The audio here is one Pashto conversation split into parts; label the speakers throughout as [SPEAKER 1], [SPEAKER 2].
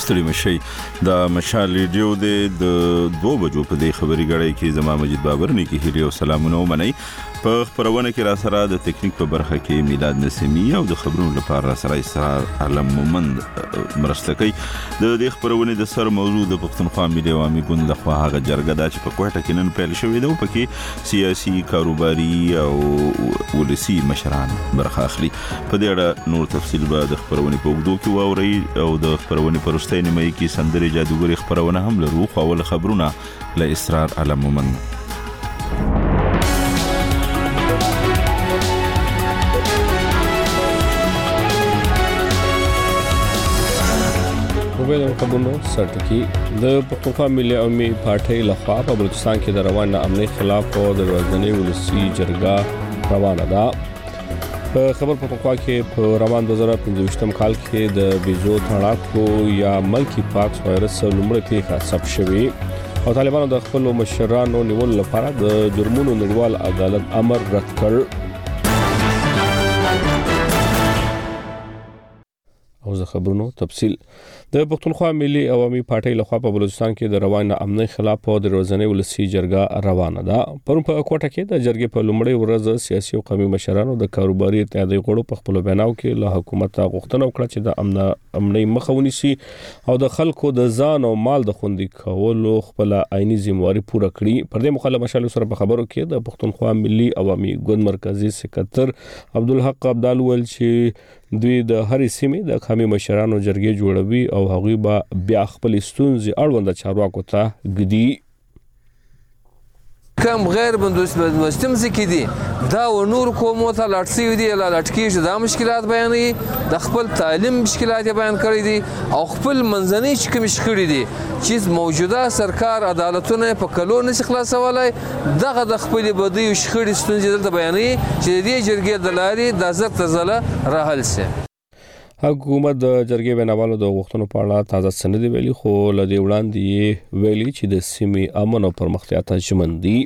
[SPEAKER 1] ستړي مشي د مشال ریډیو د 2 بجو په دې خبري غړې کې زما مجید بابر نه کې هیله او سلامونه ومني په خبرونه کې را سره د ټیکنیک په برخه کې میلاد نسیمی او د خبرونو لپاره سره اسرار علم مومند مرسته کوي د دې خبرونه د سر موضوع د پښتونخوا ملي عوامي ګوند لخوا هغه جرګه ده چې په کوټه کې نن پیل شوې ده او پکې سیاسي کاروباري او ولسی مشران برخه اخلي په دې اړه نور تفصیل به د خبرونه په وګړو کې واوري او د خبرونه پر وروستۍ نیمه کې سندري جادوګري خبرونه هم لرو خو اول خبرونه له اسرار علم مومند
[SPEAKER 2] د خبرونو سرټکی د پښتونخوا ملي عوامي پارټۍ لخوا په بلوچستان کې د روان امنیت خلاف او د ورځنی ولسی جرګه روانه ده. په خبر پښتونخوا کې په روان 2015 کال کې د بیزو تړاکو یا ملکی پاکس وایرس لومړی پیښه ثبت شوې او طالبانو د خپل مشرانو نیول لپاره د جرمونو نړیوال عدالت امر رد کړ. او زه خبرونو تفصیل د پښتونخوا ملي عوامي پارټۍ لخوا په بلوچستان کې د روان امنیت خلاف او د ورځنی ولسی جرګه روانه ده. پرون په کوټه کې د جرګې په لومړۍ ورځ سیاسي او قومي مشرانو د کاروباري اتحادیې غړو په خپل بیناو کې له حکومت غوښتنه وکړه چې د امنۍ مخه ونیسي او د خلکو د ځان او مال د خوندي کولو خپل عیني ذمہواری پوره کړي. پر دې مخالف مشال سره په خبرو کې د پښتونخوا ملي عوامي ګوند مرکزی سکتر عبدالحق عبدال ول چې دوی د هرې سیمې د قومي مشرانو جرګې جوړوي او هغوی به بیا خپل ستونزې اړوند چارواکو ته ږدي.
[SPEAKER 3] کم غیر بندوبستم ځکې دي دا و نور قومو ته لاټ سوي دي لا لاټ کېږي دا مشکلات بیانوي د خپل تعلیم مشکلات بیان کړي دي او خپل منځنۍ چې کوم شخړې دي چې موجوده سرکار عدالتونه په کلو نشي خلاصولای دغه د خپل بدی او شخړې ستونزې دلته بیانوي چې د دې جرګې د لارې د زړه زله راحل سي.
[SPEAKER 2] حکومت د جرګې بناوالو د غوښتنو په اړه تازه سند ویلي خو لدی وړاندې ویلي چې د سیمې امن او پرمختیا ته ژمن دي.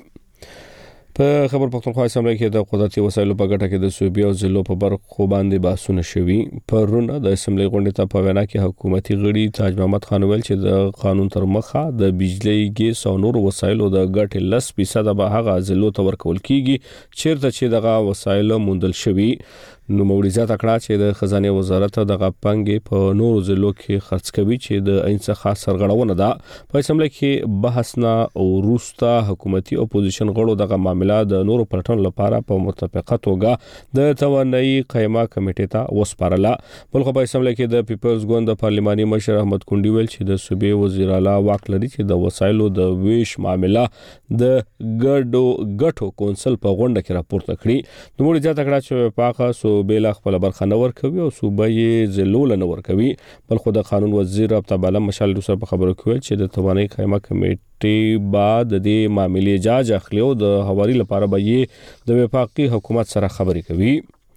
[SPEAKER 2] په خبر پښتونخوا اسمبلی کې د قدرتي وسایلو په ګټه کې د صوبې او ضلعو په برخو باندې بحثونه شوي. پرونه د اسمبلی غونډې ته په وینا کې حکومتي غړي تاج محمد خان ویل چې د قانون تر مخه د بجلی ګیس او نور وسایلو د ګټې 10% به هغه ضلعو ته ورکول کیږي چیرته چې دغه وسایل موندل شوي. نو موريزات کړه چې د خزانه وزارت دغه پنګ په نورو ضلعو کې خرڅ کوي چې د انڅ خاص سرغړونه ده. په اسمبلی کې بحث نه او روستا حکومتي اپوزیشن غړو دغه معاملې د نورو پلټن لپاره په متفقه توګه د توانایي قائمه کمیټې ته وسپارله. بلخو په اسمبلی کې د پیپلز ګوند پارلماني مشر احمد کونډي ویل چې د صوبې وزیر اعلی واک لري چې د وسایلو د ویش معاملې د ګټو کونسل په غونډه کې راپورته کړي. نو موريزات کړه چې پاکه بیل خپل برخه نه ورکوي او صوبه یې زلول نه ورکوي. بل خو د قانون وزیر عبد الله مشال سره په خبرو کې چې د توانایي قائمه کمیټې بعد د دې معاملې جاج اخلي او د حوالې لپاره به یې د وفاقي حکومت سره خبرې کوي.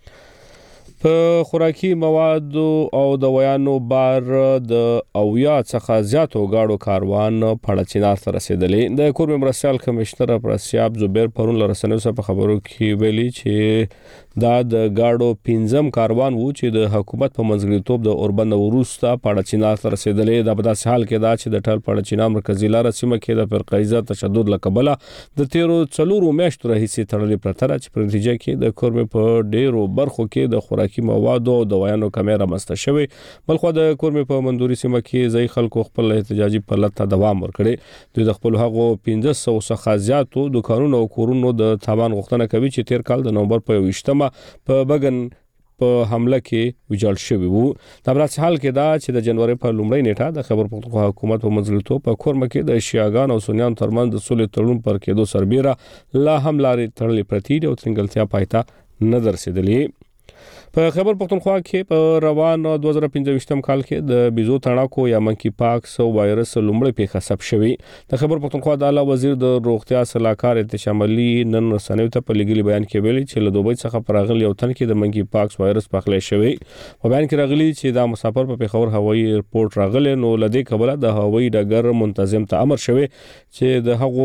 [SPEAKER 2] په خوراکي مواد او دوايانو بار د اویا څخه زیاتو گاډو کاروان پړچینار ته رسیدلې. د کور مرستيال کمشنر پرسیاب زبیر پرون لرسنو سره په خبرو کې ویلي چې دا د گاډو 15م کاروان وو چې د حکومت په منځګړیتوب د اوربند وروسته پړچینار ته رسیدلې. د بداس حال کې دا چې د ټل پړچینار مرکزی لار سیمه کې د فرقایزه تشدد لقبله د 13 میاشتو راهیسې تړلې پرتره چې په نتیجه کې د کور په ډیرو برخو کې د خوراکي مواد او دوايانو کمیره مسته شوی. بلخو د کورمه په مندوري سیمه کې ځای خلکو خپل احتجاجي پلت ته دوام ورکړي. دوی د خپل هغو 1500 څخه زیاتو دکانونو او کورونو د تاوان غوښتنه کوي چې تیر کال د نومبر په 28 په بغن په حمله کې ویجاړ شوی وو. د برعکس حال کې دا چې د جنوري په لومړۍ نیټه د خبر پښتونخوا حکومت په منځګړیتوب په کورمه کې د شیعاګان او سنیان ترمنځ د صلح تړون پر کېدو سربېره لا هم لارې تړلې پرتې دي او ترنګلتیا پایته نه درسېدلې. په خبر پښتونخوا کې په روان 2015 کال کې د بیزو تړاکو یا منکی پاکس وایرس لومړی پیښه ثبت شوی. د خبر پښتونخوا د اعلی وزیر د روغتیا صلاحکار احتشام علي نن رسنیو ته په لګیلي بیان کې ویلي چې له دوبۍ څخه پراغلی یو تن کې د منکی پاکس وایرس پخلی شوی. په بیان کې راغلی چې دا مسافر په پیښور هوایي ایرپورټ راغلی نو لدې کبله د هوایي ډګر منتظم ته امر شوی چې د هغو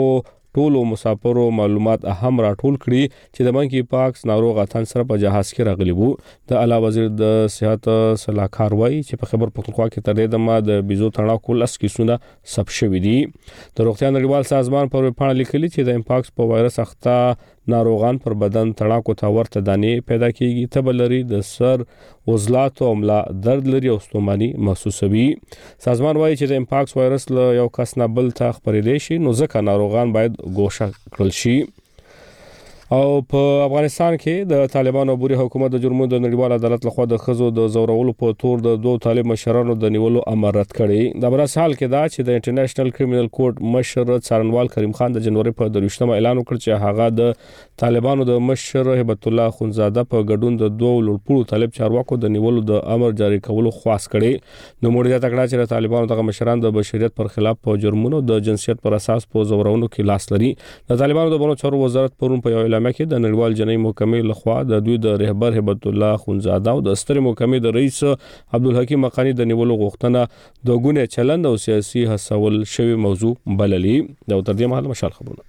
[SPEAKER 2] ټولو مسافرو معلومات هم راټول کړي چې د منکی پاکس ناروغ اتن سره په جهاز کې راغلی وو. د اعلی وزیر د صحت صلاحکار وایي چې په خبر پختونخوا کې تر دې دمه د بيزو تړاو کول اس کیسونه ثبت شوې دي. د روغتیا نړیوال سازمان پر ویبپاڼه لیکلي چې د امپاکس په وایرس اخته ناروغان پر بدن تړاکو ته ورته دانې پیدا کیږي، تبه لري، د سر وزلات او ملا درد لري او ستوماني محسوسوي. سازمان وایي چې د امپاکس وایرس له یو کس نه بل ته خپرېدای شي، نو ځکه ناروغان باید ګوښه کړل شي. او په افغانستان کې د طالبانو بوري حکومت د جرمونو د نړیوال عدالت لخوا د خزو د زورولو په تور د دوه طالب مشرانو د نیولو امر رد کړی. د برس حال کې دا چې د انټرنیشنل کریمینل کورټ مشر څارنوال کریم خان د جنوري په 23 اعلان وکړ چې هغه د طالبانو د مشر هبت الله خونزاده په ګډون د دوه لوړپوړو طالب چارواکو د نیولو د امر جاری کولو خواست کړي. نو موږ د تکړه چې طالبانو دغه مشران د بشریت پر خلاف په جرمونو د جنسیت پر اساس په زورونو کې لاس لري. د طالبانو د بنو چارو وزارت پرون په یو کې د نړیوال جنۍ محکمې لخوا د دوی د رهبر هبت الله خونزاده او د ستر محکمې د رئیس عبدالحکیم مقانی د نیولو غوښتنه د ګونه چلند او سیاسي هڅول شوی موضوع بللي. د تر دې مهال مشال خبرونه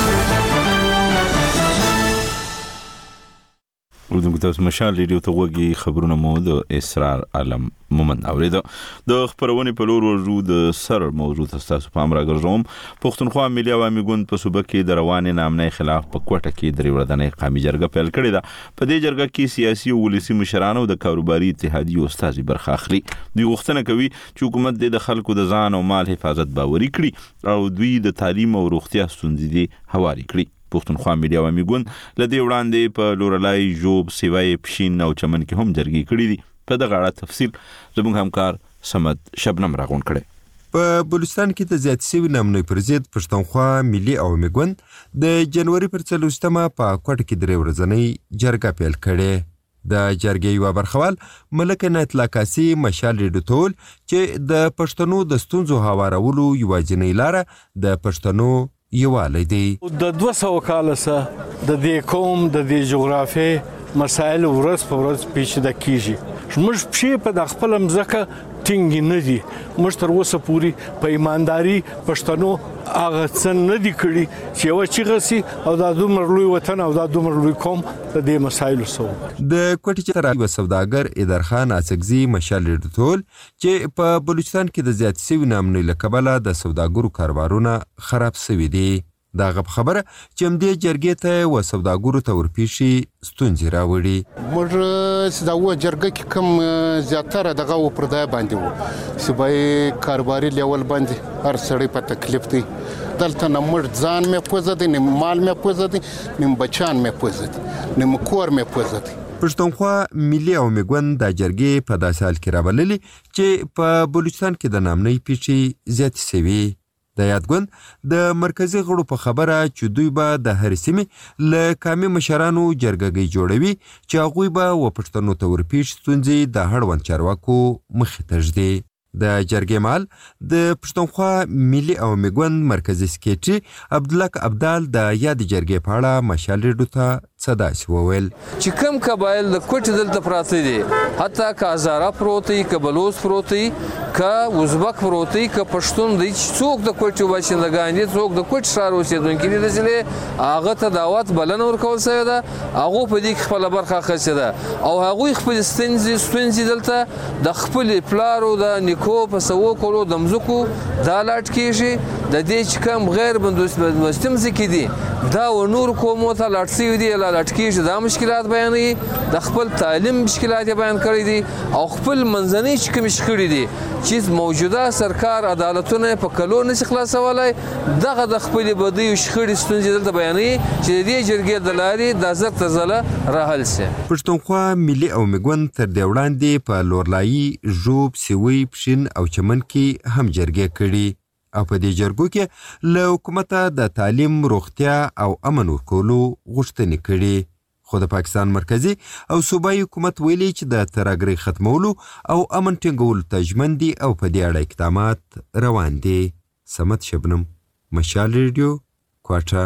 [SPEAKER 1] اردن تاسو مشال ریډیو ته وګي خبرونه مو د اسرار عالم مومن اوریدو. د خبرونه په لور ورجو د سر موضوع تاسو په امر غرزوم. پښتونخوا ملي عوامي ګوند په صوبه کې د رواني نامنۍ خلاف په کوټه کې درې ورځنۍ قومي جرګه پیل کړې ده. په دې جرګه کې سیاسي او ولسي مشرانو د کاروباري اتحادیو استازي برخه اخلي. دوی غوښتنه کوي چې حکومت د خلکو د ځان او مال حفاظت باوري کړي او دوی د تعلیم او روغتیا ستونزې هواري کړي. پښتونخوا ملي عوامي ګوند لدې وړاندې په لورلای جوب سیوای پښین او چمن کې هم جرګې کړې دي. په دغه اړه تفصیل زموږ همکار سمد شبنم راغون کړي.
[SPEAKER 4] په بلوچستان کې د زیات سوي نامنوي پر ضد پښتونخوا ملي عوامي ګوند د جنوري پر 30مه په کوټه کې درې ورځنۍ جرګه پیل کړې. د جرګې یو برخوال ملک عنایت الله کاسي مشال ریډیو ته چې د پښتنو د ستونزو هوارولو یوازینۍ لاره د پښتنو یوالی دی.
[SPEAKER 5] د 200 کال سره د دې قوم د دې جغرافیې مسایل ورځ په ورځ پیچیده کیږي. موږ په خپل مځکه ټینګ نه دي. موږ تر اوسه پوری په ایمانداري پښتنو هغه څه نه دي کړی چې یو چیغسي او د دومره لوی وطن او د دومره لوی قوم د دې مسایلو سره.
[SPEAKER 4] د کوټې چترال سوداګر ادر خان اسګزي مشال ریډټول چې په بلوچستان کې د زیات سوي نامنوي لکبله د سوداګرو کاروبارونه خراب شوي دي. دا غب خبره چې مدې جرګې ته و سوداګرو ته ورپیشي ستونزې راوړي.
[SPEAKER 6] موږ دا و جرګه کې کوم زیاتره دغه پر ځای باندې وو صوبای کاروباري لیول باندې هر سړی په تکلیف دی. دلته نه موږ ځان مې پوزه دي، نه مال مې پوزه دي، نه بچان مې پوزه دي، نه کور مې پوزه دي.
[SPEAKER 4] پښتونخوا ملي عوامي ګوند د جرګې په داسې حال کې راوللي چې په بلوچستان کې د نامنۍ پیښې زیاتې شوي. د یادګوند د مرکزی غړو په خبره چې دوی به د هر سیمې له قومي مشرانو جرګګۍ جوړوي چې هغوی به و پښتنو ته ورپیش ستونزې د هړوند چارواکو مخې ته ږدي. د جرګې مال د پښتونخوا ملي عوامي ګوند مرکزی سکریټري عبدالله عبدال د یاد جرګې په اړه مشال ریډیو ته څه داسې وویل
[SPEAKER 3] چې کوم قبایل د کوټې دلته پراته دي، حتی که هزاره پروت وي، که بلوچ پروت وي، که ازبک پروت وي، که پښتون دی، څوک د کوټې باشندګان دي، څوک د کوټ ښار اوسېدونکي دي، داسې هغه ته دعوت بلنه ورکول شوې ده. هغو په دې کې خپله برخه اخیستې ده او هغوی خپلې ستونزې دلته د خپلې پلارو د کو په سوو کولو د مځکو دا لاټ کېږي. د دې چې کوم غیر بندوبستي مځکې دي دا و نور قومو ته لاټ شوي دي، لاټ کېږي، دا مشکلات بیانوي. د خپل تعلیم مشکلات یې بیان کړي دي او خپل منځنۍ چې کومې شخړې دي چې موجوده سرکار عدالتونه په کلو نشي خلاصولی، دغه د خپلې بدۍ او شخړې ستونزې دلته بیانوي چې د دې جرګې د لارې دا زر تر زله راحل شي.
[SPEAKER 4] پښتونخوا ملي عوامي ګوند تر دې وړاندې په لورلایي، ژوب، سیوی، پښین او چمن کې هم جرګې کړي او په دې جرګو کې له حکومته د تعلیم، روغتیا او امن ورکولو غوښتنې کړي. خو د پاکستان مرکزی او صوبایي حکومت ویلي چې د ترهګرۍ ختمولو او امن ټینګولو ته ژمن دي او په دې اړه اقدامات روان دي. سمت شبنم، مشال ریډیو، کوټه.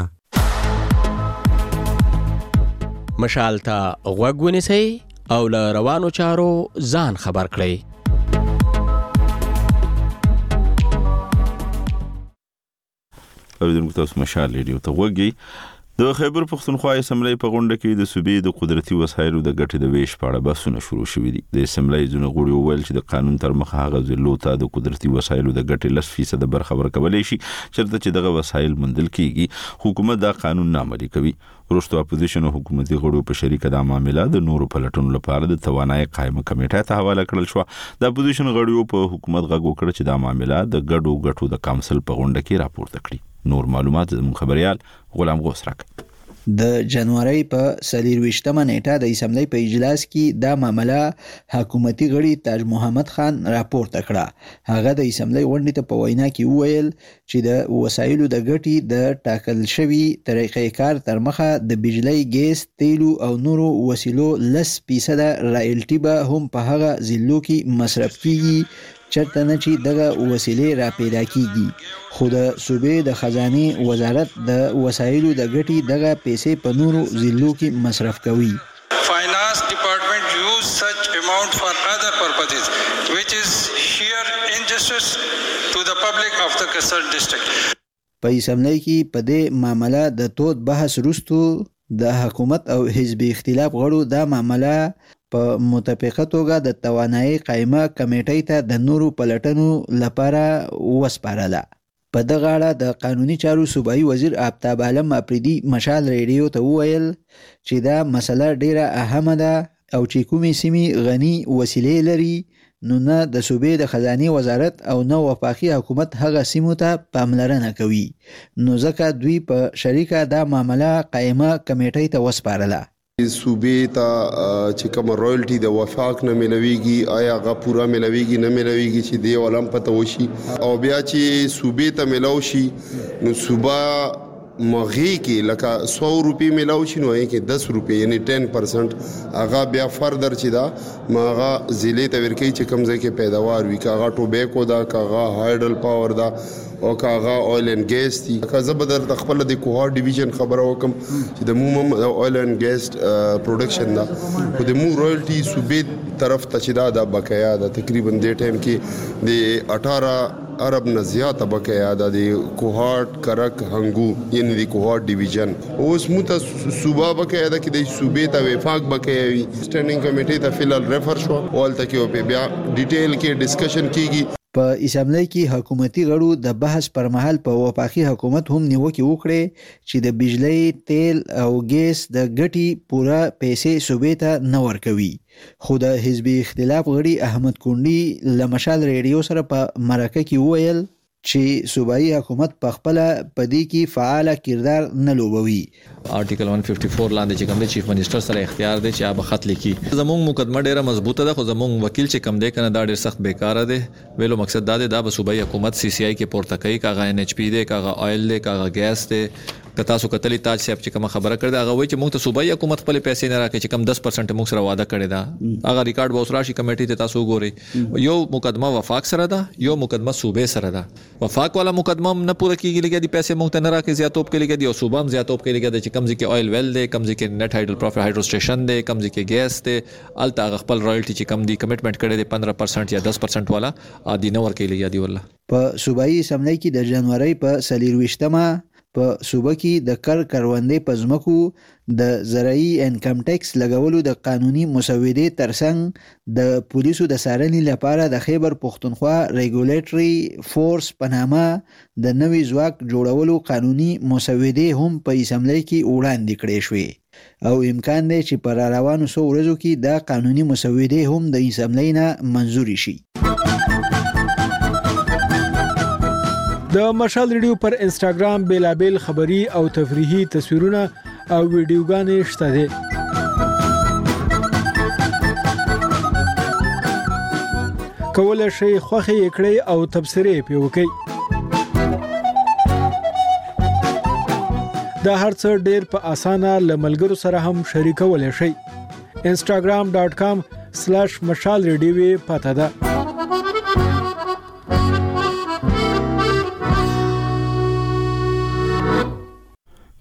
[SPEAKER 7] مشال ته غوږ ونیسئ او له روانو چارو ځان خبر کړئ.
[SPEAKER 1] اوریدونکو تاسو مشال ریډیو ته وګورئ. د خیبر پښتونخوا اسمبلی په غونډه کې د صوبې د قدرتي وسایلو د ګټې د ویش په اړه بحثونه شروع شوي دي. د اسمبلی ځینو غړو وویل چې د قانون تر مخه هغه ضلعو ته د قدرتي وسایلو د ګټې 10% برخه ورکولی شي چېرته چې دغه وسایل موندل کیږي. حکومت دا قانون نه عملي کوي. وروسته اپوزیشن او حکومتي غړو په شریکه د معاملې د نورو پلټنو لپاره د توانایي قائمه کمیټې ته حواله کړل شو. د اپوزیشن غړو په حکومت غږ وکړ چې دا معاملې د ګډو ګټو د کونسل په غونډه کې راپورته کړي. نور معلومات زموږ خبريال غلام غوث راکړي.
[SPEAKER 8] د جنوري په 24مه نیټه د اسمبلی په اجلاس کې دا معاملې حکومتي غړي تاج محمد خان راپورته کړه. هغه د اسمبلی غونډې ته په وینا کې وویل چې د وسایلو د ګټې د ټاکل شوی طریقې کار تر مخه د بجلی، ګیس، تیلو او نورو وسیلو 10% رایلټي به هم په هغه ضلعو کې مصرف کیږي چرته نه چې دغه وسیلې را پیدا کیږي. خو د صوبې د خزانه وزارت د وسایلو د ګټې دغه پیسې په نورو ضلعو کې مصرف کوي.
[SPEAKER 9] Finance department use such amount for other purposes which is sheer injustice to the public of the Kasar district.
[SPEAKER 8] په اسمبلی کې په دې معاملې د تود بحث وروسته د حکومت او حزب اختلاف غړو دا معاملې په متفقه توګه د توانایي قائمه کمیټې ته د نورو پلټنو لپاره وسپارله. په دغه اړه د قانوني چارو صوبایي وزیر آفتاب عالم افریدي مشال ریډیو ته وویل چې دا مسله ډیره اهمه ده او چې کومې سیمې غني وسیلې لري نو نه د صوبې د خزانه وزارت او نه وفاقي حکومت هغه سیمو ته پاملرنه کوي، نو ځکه دوی په شریکه دا معاملې قائمه کمیټې ته وسپارله.
[SPEAKER 10] صوبې ته چې کوم رویالټي د وفاق نه ملويږي آیا هغه پورا ملويږي نه ملويږي چې دی ولهم پته وشي او بیا چې صوبې ته ملو شي نو صوبه مغی کې لکه 100 روپی ملاو شي نو یې کې 10 روپی یعنی 10% هغه بیا فردر چې دا ماغه ضلع ته ورکی چې کم ځای کې پیداوار وي کاغه ټوبیکو دا کاغه هایډل پاور دا او کاغه اویل اند ګیس دي. کزه بدر د خپل د کوهار ډیویژن خبره وکم چې د مومم اویل اند ګیس پروډکشن دا خو د مو رویالټي صوبې طرف ته چې دا بقایا دا تقریبا د ټایم کې د 18 ارب نه زیاته بقایا د کوهارت کرک هنګو یعنی د کوهارت ډیویژن اوس موته صوبه بقایا د کې د صوبې ته وفاق بقایا وي. سټینډینګ کمیټې ته فلل ریفر شو اول تک په بیا ډیټیل کې ډسکشن کیږي.
[SPEAKER 8] په اسمبلی کې حکومتي غړو د بحث پر مهال په وفاقي حکومت هم نیوکه وکړه چې د بجلی، تیل او ګیس د ګټې پورا پیسې صوبې ته نه ورکوي. خو د حزب اختلاف غړي احمد کونډي لمشال ریډیو سره په مرکه کې وویل چې صوبایي حکومت په خپل پدې کې فعال کردار نه لوبوي.
[SPEAKER 11] آرټیکل 154 لاندې چې کوم د چیف منسٹر سره اختیار دی چې هغه خط لیکي. زموږ مقدمه ډیره مضبوطه ده خو زموږ وکیل چې کوم دی کنه دا ډیر سخت بیکاره دی. ویلو مقصد دا دی دا به صوبایي حکومت CCI کې پورته کوي کاغه NHP دی کاغه آیل دی کاغه ګیس دی. که تاسو کتلی تاج صاحب چې کوم خبره کړې هغه وایي چې موږ ته صوبایي حکومت خپل پیسې نه راکړي چې کم 10% موږ سره وعده کړی دا هغه ریکارډ به اوس راشي کمیټې ته تاسو وګورئ. یو مقدمه وفاق سره ده یو مقدمه صوبې سره ده. وفاق والا مقدمه نه پوره کیږي لګي د پیسې موږ ته نه راکړي زیاتوب کې لګي او صوبه هم زیاتوب کې لګي چې کم ځکه آیل ویل دی کم ځکه نت هایډرو پروفیټ هایډرو سټیشن دی کم ځکه ګیس دی الته هغه خپل رایلټي چې کم دی کمټمنټ کړی دی 15% یا 10% والا ادي نه ورکې لګي دی والله.
[SPEAKER 8] په صوبایي اسمبلی کې د جنوري په 24مه په صوبه کې د کروندې په ځمکو د زراعي انکم ټیکس لګولو د قانوني مسودې ترڅنګ د پولیسو د څارنې لپاره د خیبر پښتونخوا ریګولیټري فورس په نامه د نوي ځواک جوړولو قانوني مسودې هم په اسمبلی کې وړاندې کړې شوې او امکان دی چې په روانو څو ورځو کې د قانوني مسودې هم د اسمبلی نه منزوري شي.
[SPEAKER 12] د مشال ریډیو پر انسټاګرام بیلابل خبری او تفریحي تصویرونه او ویډیوګانې شته دي. کولای شئ خوښي کړئ او تبصرې پې وکړئ. دا هرڅه ډېر په اسانه له ملګرو سره هم شریکولی شئ. instagram.com/mashalradio پته ده.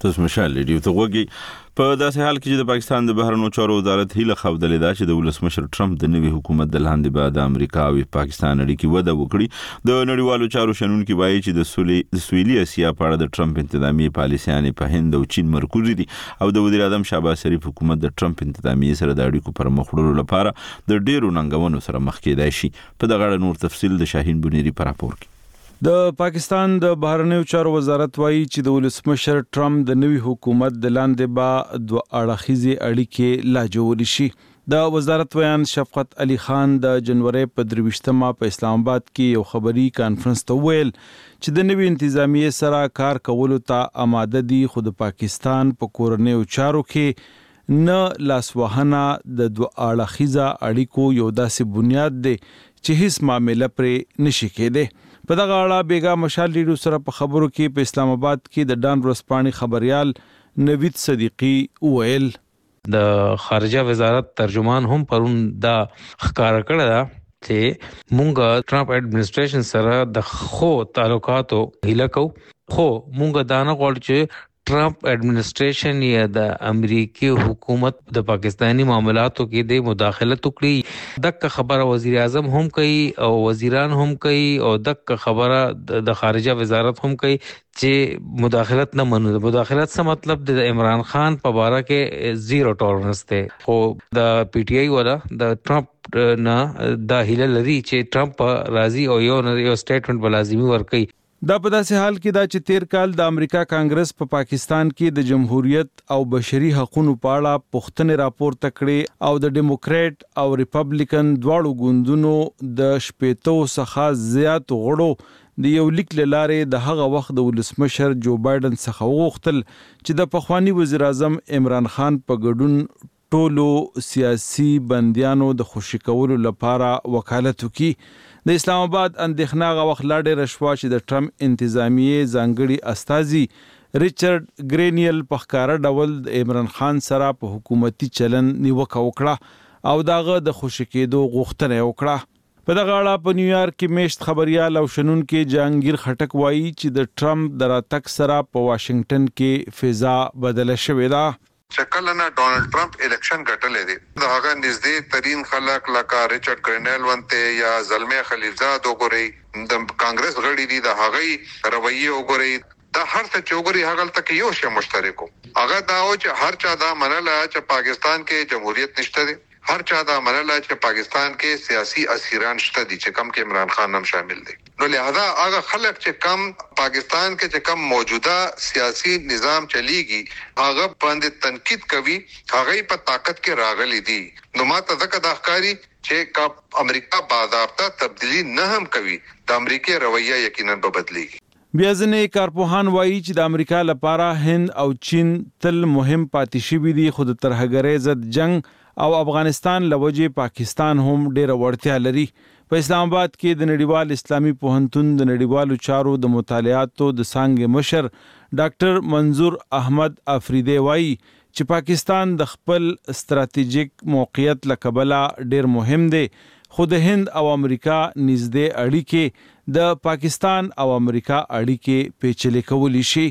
[SPEAKER 1] تاسو مشال ریډیو ته وګورئ. په داسې حال کې چې د پاکستان د بهرنیو چارو وزارت هیله خوده ده چې د ولسمشر ټرمپ د نوي حکومت د لاندې به د امریکا او پاکستان اړیکې وده وکړي. د نړیوالو چارو شنونکي وایي چې د سویلي اسیا په اړه د ټرمپ انتظامی پالیسیانې په هند او چین مرکوز دي او د وزیر اعظم شهباز شریف حکومت د ټرمپ انتظامی سره د اړیکو پر مخ وړلو لپاره د ډیرو ننګونو سره مخ کېدای شي. په دغه اړه نور تفصیل د شاهین بنيري په راپور کې.
[SPEAKER 13] د پاکستان د بهرنیو چارو وزارت وایي چې د ولسمشر ټرمپ د نوي حکومت د لاندې به دوه اړخیزې اړیکې لا جوړې شي. د وزارت ویان شفقت علي خان د جنوري په 23مه په اسلام آباد کې یو خبري کانفرنس ته ویل چې د نوي انتظامی سره کار کولو ته آماده دي، خو د پاکستان په کورنیو چارو کې نه لاسوهنه د دوه اړخیزه اړیکو یو داسې بنیاد دی چې هیڅ معاملې پرې نشي کېدی. په دغه اړه بیګا مشال ریډیو سره په خبرو کې په اسلام آباد کې د ډان ورسپانې خبريال نوید صدیقی ویل
[SPEAKER 14] د خارجه وزارت ترجمان هم پرون دا ښکار کړی دا چې مونږ ټرمپ اډمنسټریشن سره د خو تعلقاتو هیله کو، خو مونږ دا نه غواړو چې ټرمپ اډمنسټریشن یا د امریکای حکومت د پاکستانی معاملاتو کې د مداخلت وکړي. دغه خبره وزیر اعظم هم کوي او وزیران هم کوي او دغه خبره د خارجه وزارت هم کوي چې مداخلت نه منو. مداخلت څه مطلب د عمران خان په باره کې زیرو ټولرنس دی، خو د پی ټی آی ولا د ټرمپ نه د هیله لري چې ټرمپ راضي او یو سټیټمنټ بلازمي ورکړي.
[SPEAKER 13] دا په داسې حال کې دا چې تیر کال د امریکا کانګرس په پاکستان کې د جمهوریت او بشري حقوقو په اړه پوښتنې راپورته کړې او د ډیموکرات او ریپبلیکن دواړو ګوندونو د شپېتو څخه زیات غړو د یو لیک لاره د هغه وخت د ولسمشر جو بایدن څخه وغوښتل چې د پخوانی وزیر اعظم عمران خان په ګډون ټولو سیاسي بندیانو د خوشی کولو لپاره وکالت وکړي. د اسلام آباد اندېښنه غو وخت لا ډېر شوا چې د ټرمپ انتظامیه ځانګړي استازي ریچارډ ګرینیل په ښکارا ډول د عمران خان سره په حکومتي چلن نیوکه وکړه او داغه د خوشی کېدو غوښتنه وکړه. په دغه اړه په نیویارک کې میشت خبريال او شنونکو جهانگیر خټک وایي چې د ټرمپ د راتګ سره په واشنگټن کې فضا بدله شوې ده.
[SPEAKER 15] شکل نه ډونالد ټرمپ الیکشن ګټلې دي. دا هغه نږدې ترين خلک لکه ریچارډ ګرینیل ونته یا زلمه خلیلزاد وګوري د کانګرس غړي دي، د هغه رویه وګوري، دا هر څه چوغري هغه تک یو شی مشترکو. هغه دا او چې هر چا دا منله چې پاکستان کې جمهوریت نشته دي، هر چا دا منله چې پاکستان کې سیاسي اسیران شته دي چې کم کې عمران خان هم شامل دي. نو لہذا هغه خلک چې کم پاکستان کې چې کم موجوده سیاسي نظام چلیږي هغه باندې تنقید کوي، هغه په طاقت کې راغلي دي. نو ماته ځکه دا ښکاری چې کا امریکا باضابطه تبدیلی نه هم کوي، د امریکای رویه یقینا به بدلیږي.
[SPEAKER 13] بیا ځنې کارپوهان وایي چې د امریکا لپاره هند او چین تل مهم پاتې شوي دي، خو د ترهګرۍ ضد جنگ او افغانستان لوجه پاکستان هم ډېر وړتیا لري. په اسلام آباد کې د نړیوال اسلامي پوهنتون د نړیوالو چارو د مطالعاتو د څانګې مشر ډاکټر منظور احمد افریدی وایي چې پاکستان د خپل ستراتیژیک موقعیت لکبله ډېر مهم دی، خو د هند او امریکا نږدې اړیکې د پاکستان او امریکا اړیکې پیچلې کولی شي.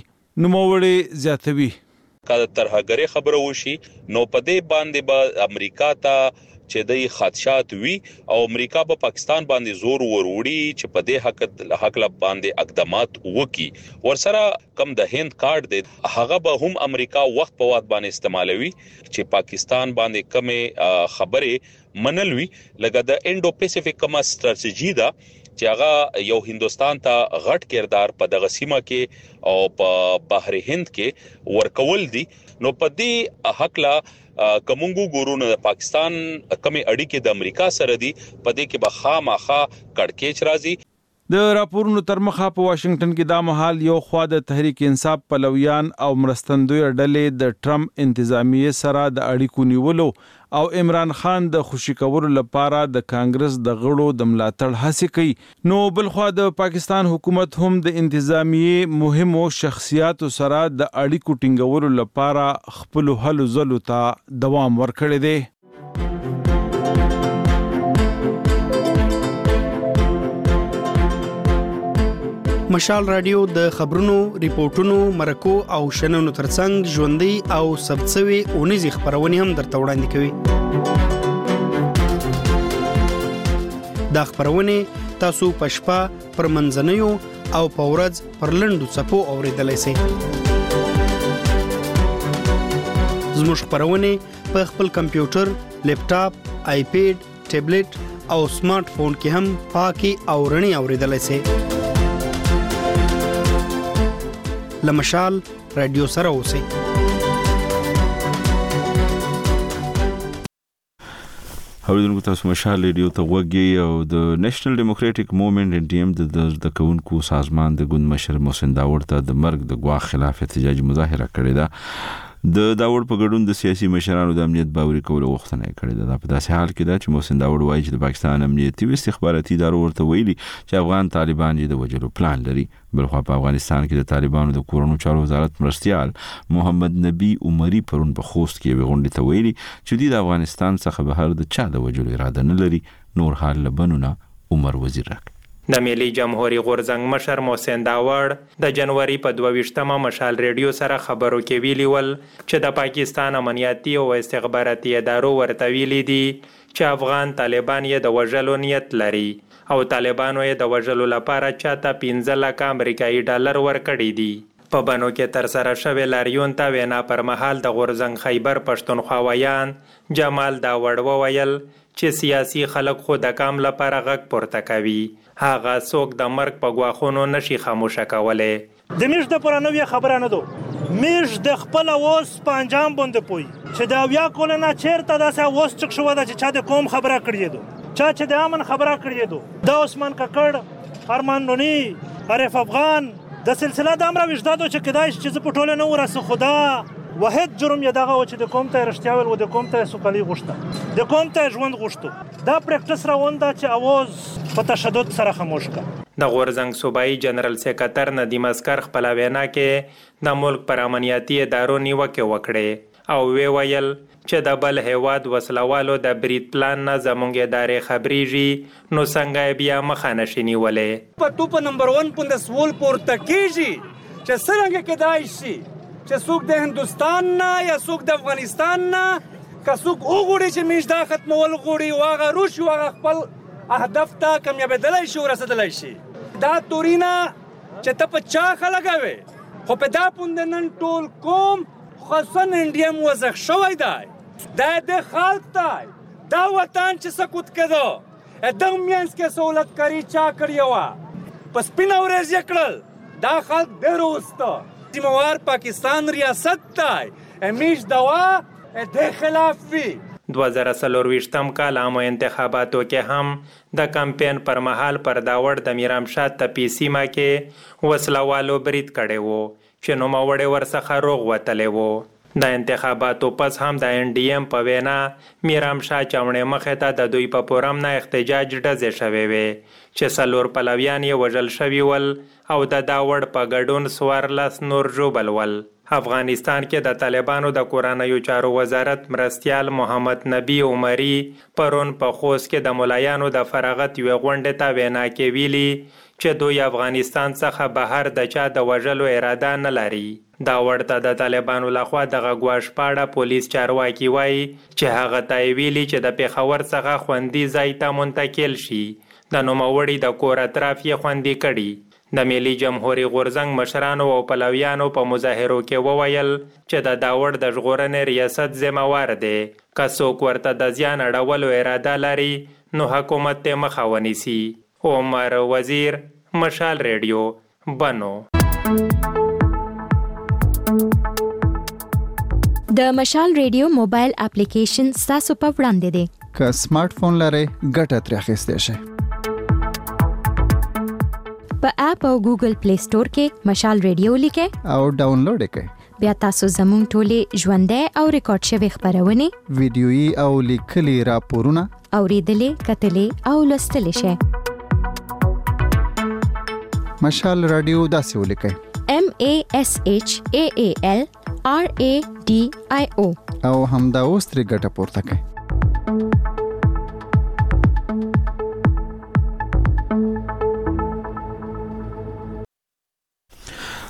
[SPEAKER 13] نوموړی زیاتوي
[SPEAKER 16] کله ترهګری خبره وشي نو په دې باندې به امریکا ته چې د خدشات وی او امریکا په پاکستان باندې زور وروړي چې په دې حق باندې اقدامات وکي. ورسره کم د هند کارت دی هغه به هم امریکا وخت په وخت باندې استعمالوي چې پاکستان باندې کمه خبره منلوي لکه د انډو پیسفیک کما ستراتیژي دا چې هغه یو هندستان ته غټ کردار په دغه سیمه کې او په بحر هند کې ورکول دي. نو په دې حق لا کومګو ګورونه د پاکستان کمی اړیکې د امریکا سره دي، په دې کې به خامخا کړکېچ راځي.
[SPEAKER 13] د راپورونو تر مخه په واشنگټن کې دا مهال یو خوا د تحریک انصاف پلویان او مرستندوی ډلې د ټرمپ انتظامیه سره د اړیکو نیولو او عمران خان د خوشی کولو لپاره د کانګرس د غړو د ملاتړ هڅه کوي. نو بل خوا د پاکستان حکومت هم د انتظامیه مهمو شخصیاتو سره د اړیکو ټینګولو لپاره خپل هلو ځلو ته دوام ورکړی دی.
[SPEAKER 17] مشال رادیو د خبرونو، ریپورتونو، مرکو او شننو ترڅنګ ژوندۍ او ثبتسوي اونیزې خبرونه هم درته وړاندې کوي. دا خبرونه تاسو په شپه پر منځنیو او په ورځ پر لنډو څپو اوریدلای شئ. زموږ خبرونه په خپل کمپیوټر، لیپټاپ، آیپیډ، ټابلیټ او سمارټ فون کې هم پاکي او رڼي اوریدلای شئ. لمشال رادیو سره اوسئ.
[SPEAKER 1] اوریدونکو تاسو مشال ریډیو ته وګورئ او د نېشنل ډیموکراټک موومېنټ ان ډي ایم د کونکو سازمان د ګوند مشر محسن داوړ ته د مرګ د ګواښ خلاف احتجاجي مظاهره کړې ده. د داوړ په ګډون د سیاسي مشرانو د امنیت باوري کولو غوښتنه کړې ده. په داسې حال کې ده چې محسن داوړ وایي چې د پاکستان امنیتي او استخباراتي ادارو ورته ویلي چې افغان طالبان یې د وژلو پلان لري. بلخوا په افغانستان کې د طالبانو د کورونو چارو وزارت مرستيال محمد نبی عمری پرون په خوست کې غونډه ته ویلي چې د افغانستان څخه بهر د چا د وژلو اراده نه لري. نور حال لبنونه عمر وزیر راک.
[SPEAKER 18] د ملي جمهوریت غورزنګ مشر محسن داوړ د جنوري په 22مه مشال ریډیو سره خبرو کې ویلي ول چې د پاکستان امنیتي او استخباراتي ادارو ورته ویلي دي چې افغان طالبان یې د وژلو نیت لري او طالبانو یې د وژلو لپاره چاته 15 لک امریکایي ډالر ورکړي دي. په بنو کې تر سره شوی لاریون ته وینا پر مهال د غورزنګ خیبر پښتونخوا ویان جمال داوړ وویل چې سیاسي خلک خو د کام لپاره غږ پورته کوي. هغه څوک د مرګ په غواخونو نشي خاموشه کولای.
[SPEAKER 19] د میش د پرانوي خبره نه دو میش د خپل اوس په انجام باندې پوي چې دا بیا کولنه چیرته داسه اوس چک شو د چا د قوم خبره کړی دو چا چې د امن خبره کړی دو د عثمان ککړ ارمان رونی عارف افغان د سلسله د امر وجدادو چې کدای چې په ټوله نه ورسه خدا واحد جرم یې دغه و چې د کوم ته رښتیا ول و د کوم ته سوکالي غوښته د کوم ته ژوند غوښته دا پریکټس راونده چې اواز په تشدد سره خاموش کا.
[SPEAKER 18] د غورزنګ صوبایي جنرال سیکریټر ندیم اسکر خپل وینا کې د ملک پر امنیتي ادارو نیوکه وکړه او ویل چې د بل هیواد وسلوالو د برید پلان نه زمونږ ادارې خبريږي نو څنګه بیا مخه نشینی ولې
[SPEAKER 20] په ټوپ نمبر 1 پوند سوال پورته کیږي چې څنګه کېدای شي چې څوک د هندستان نه یا څوک د افغانستان نه که څوک وګوري چې میش دا ختمول غوړي واغه روش واغه خپل اهداف ته کامیابېدلای شي ورسېدلای شي. دا تورینا چې ته په چا خلګاوي خو په دا پوند نن ټول کوم خاصن انډیم وزخ شوی دی دا د خلک دی دا وطن چې سکوت کړو ادم مینس کې سہولت کری چا کړیوا پس پینه ورځ یکړل دا خلک دروسته دیموار پاکستان ریاست دی امیش دوا د خلاف وی
[SPEAKER 18] 2023م کال عامو انتخاباتو کې هم د کمپاین پر مهال پر داوړ د میرامشاه تپی سیمه کې وسلوالو برید کړي وو چې نو ماوړې ورڅخه روغ وتلې وو. د انتخاباتو پس هم د ان ډي ایم په وینا میرامشاه چاونې مخه ته د دوی په پورم نه احتجاج ډزې شوې وي چې سلور پلویان یې وژل شوي ول او د داوړ په ګډون 14 نور ژوبل ول. افغانستان کې د طالبانو د کورنیو چارو وزارت مرستيال محمد نبی عمری پرون په خوست کې د ملایانو د فراغت یو غونډه ته وینا کې ویلي چې دوی افغانستان څخه بهر د چا د وژلو اراده نه لري. دا ورته د طالبانو لخوا د غواش پاړه پولیس چارواکي وایي چې هغه ته ویلي چې د پیښور څخه خوندي ځای ته منتقل شي. د نوموړي د کور اطراف یې خوندي کړي. د ملي جمهوریت غورزنګ مشرانو او پلویانو په مظاهرو کې وویل چې د داوړ د ژغورنې ریاست ذمہوار دی. که څوک ورته د زیان اړولو اراده لري نو حکومت ته مخه ونیسي. عمر وزیر، مشال ریډیو، بنو.
[SPEAKER 21] د مشال ریډیو موبایل اپلیکیشن تاسو په وړاندې دی.
[SPEAKER 22] که سمارټ فون لرئ ګټه ترې اخیستی شئ.
[SPEAKER 21] په اپ او ګوګل پلی سٹور کې مشال ریډیو لیکئ
[SPEAKER 22] او ډاونلوډ کړئ.
[SPEAKER 21] بیا تاسو زموږ ټولې ژوندۍ او ریکارډ شوی خبرونه
[SPEAKER 22] ویډیويي او لیکلي راپورونه
[SPEAKER 21] اوریدلې کتلې او لوستلې شئ.
[SPEAKER 22] مشال رادیو داسې ولیکئ
[SPEAKER 21] MASHAALRADIO
[SPEAKER 22] او همدا اوس ترې ګټه پورته کړئ.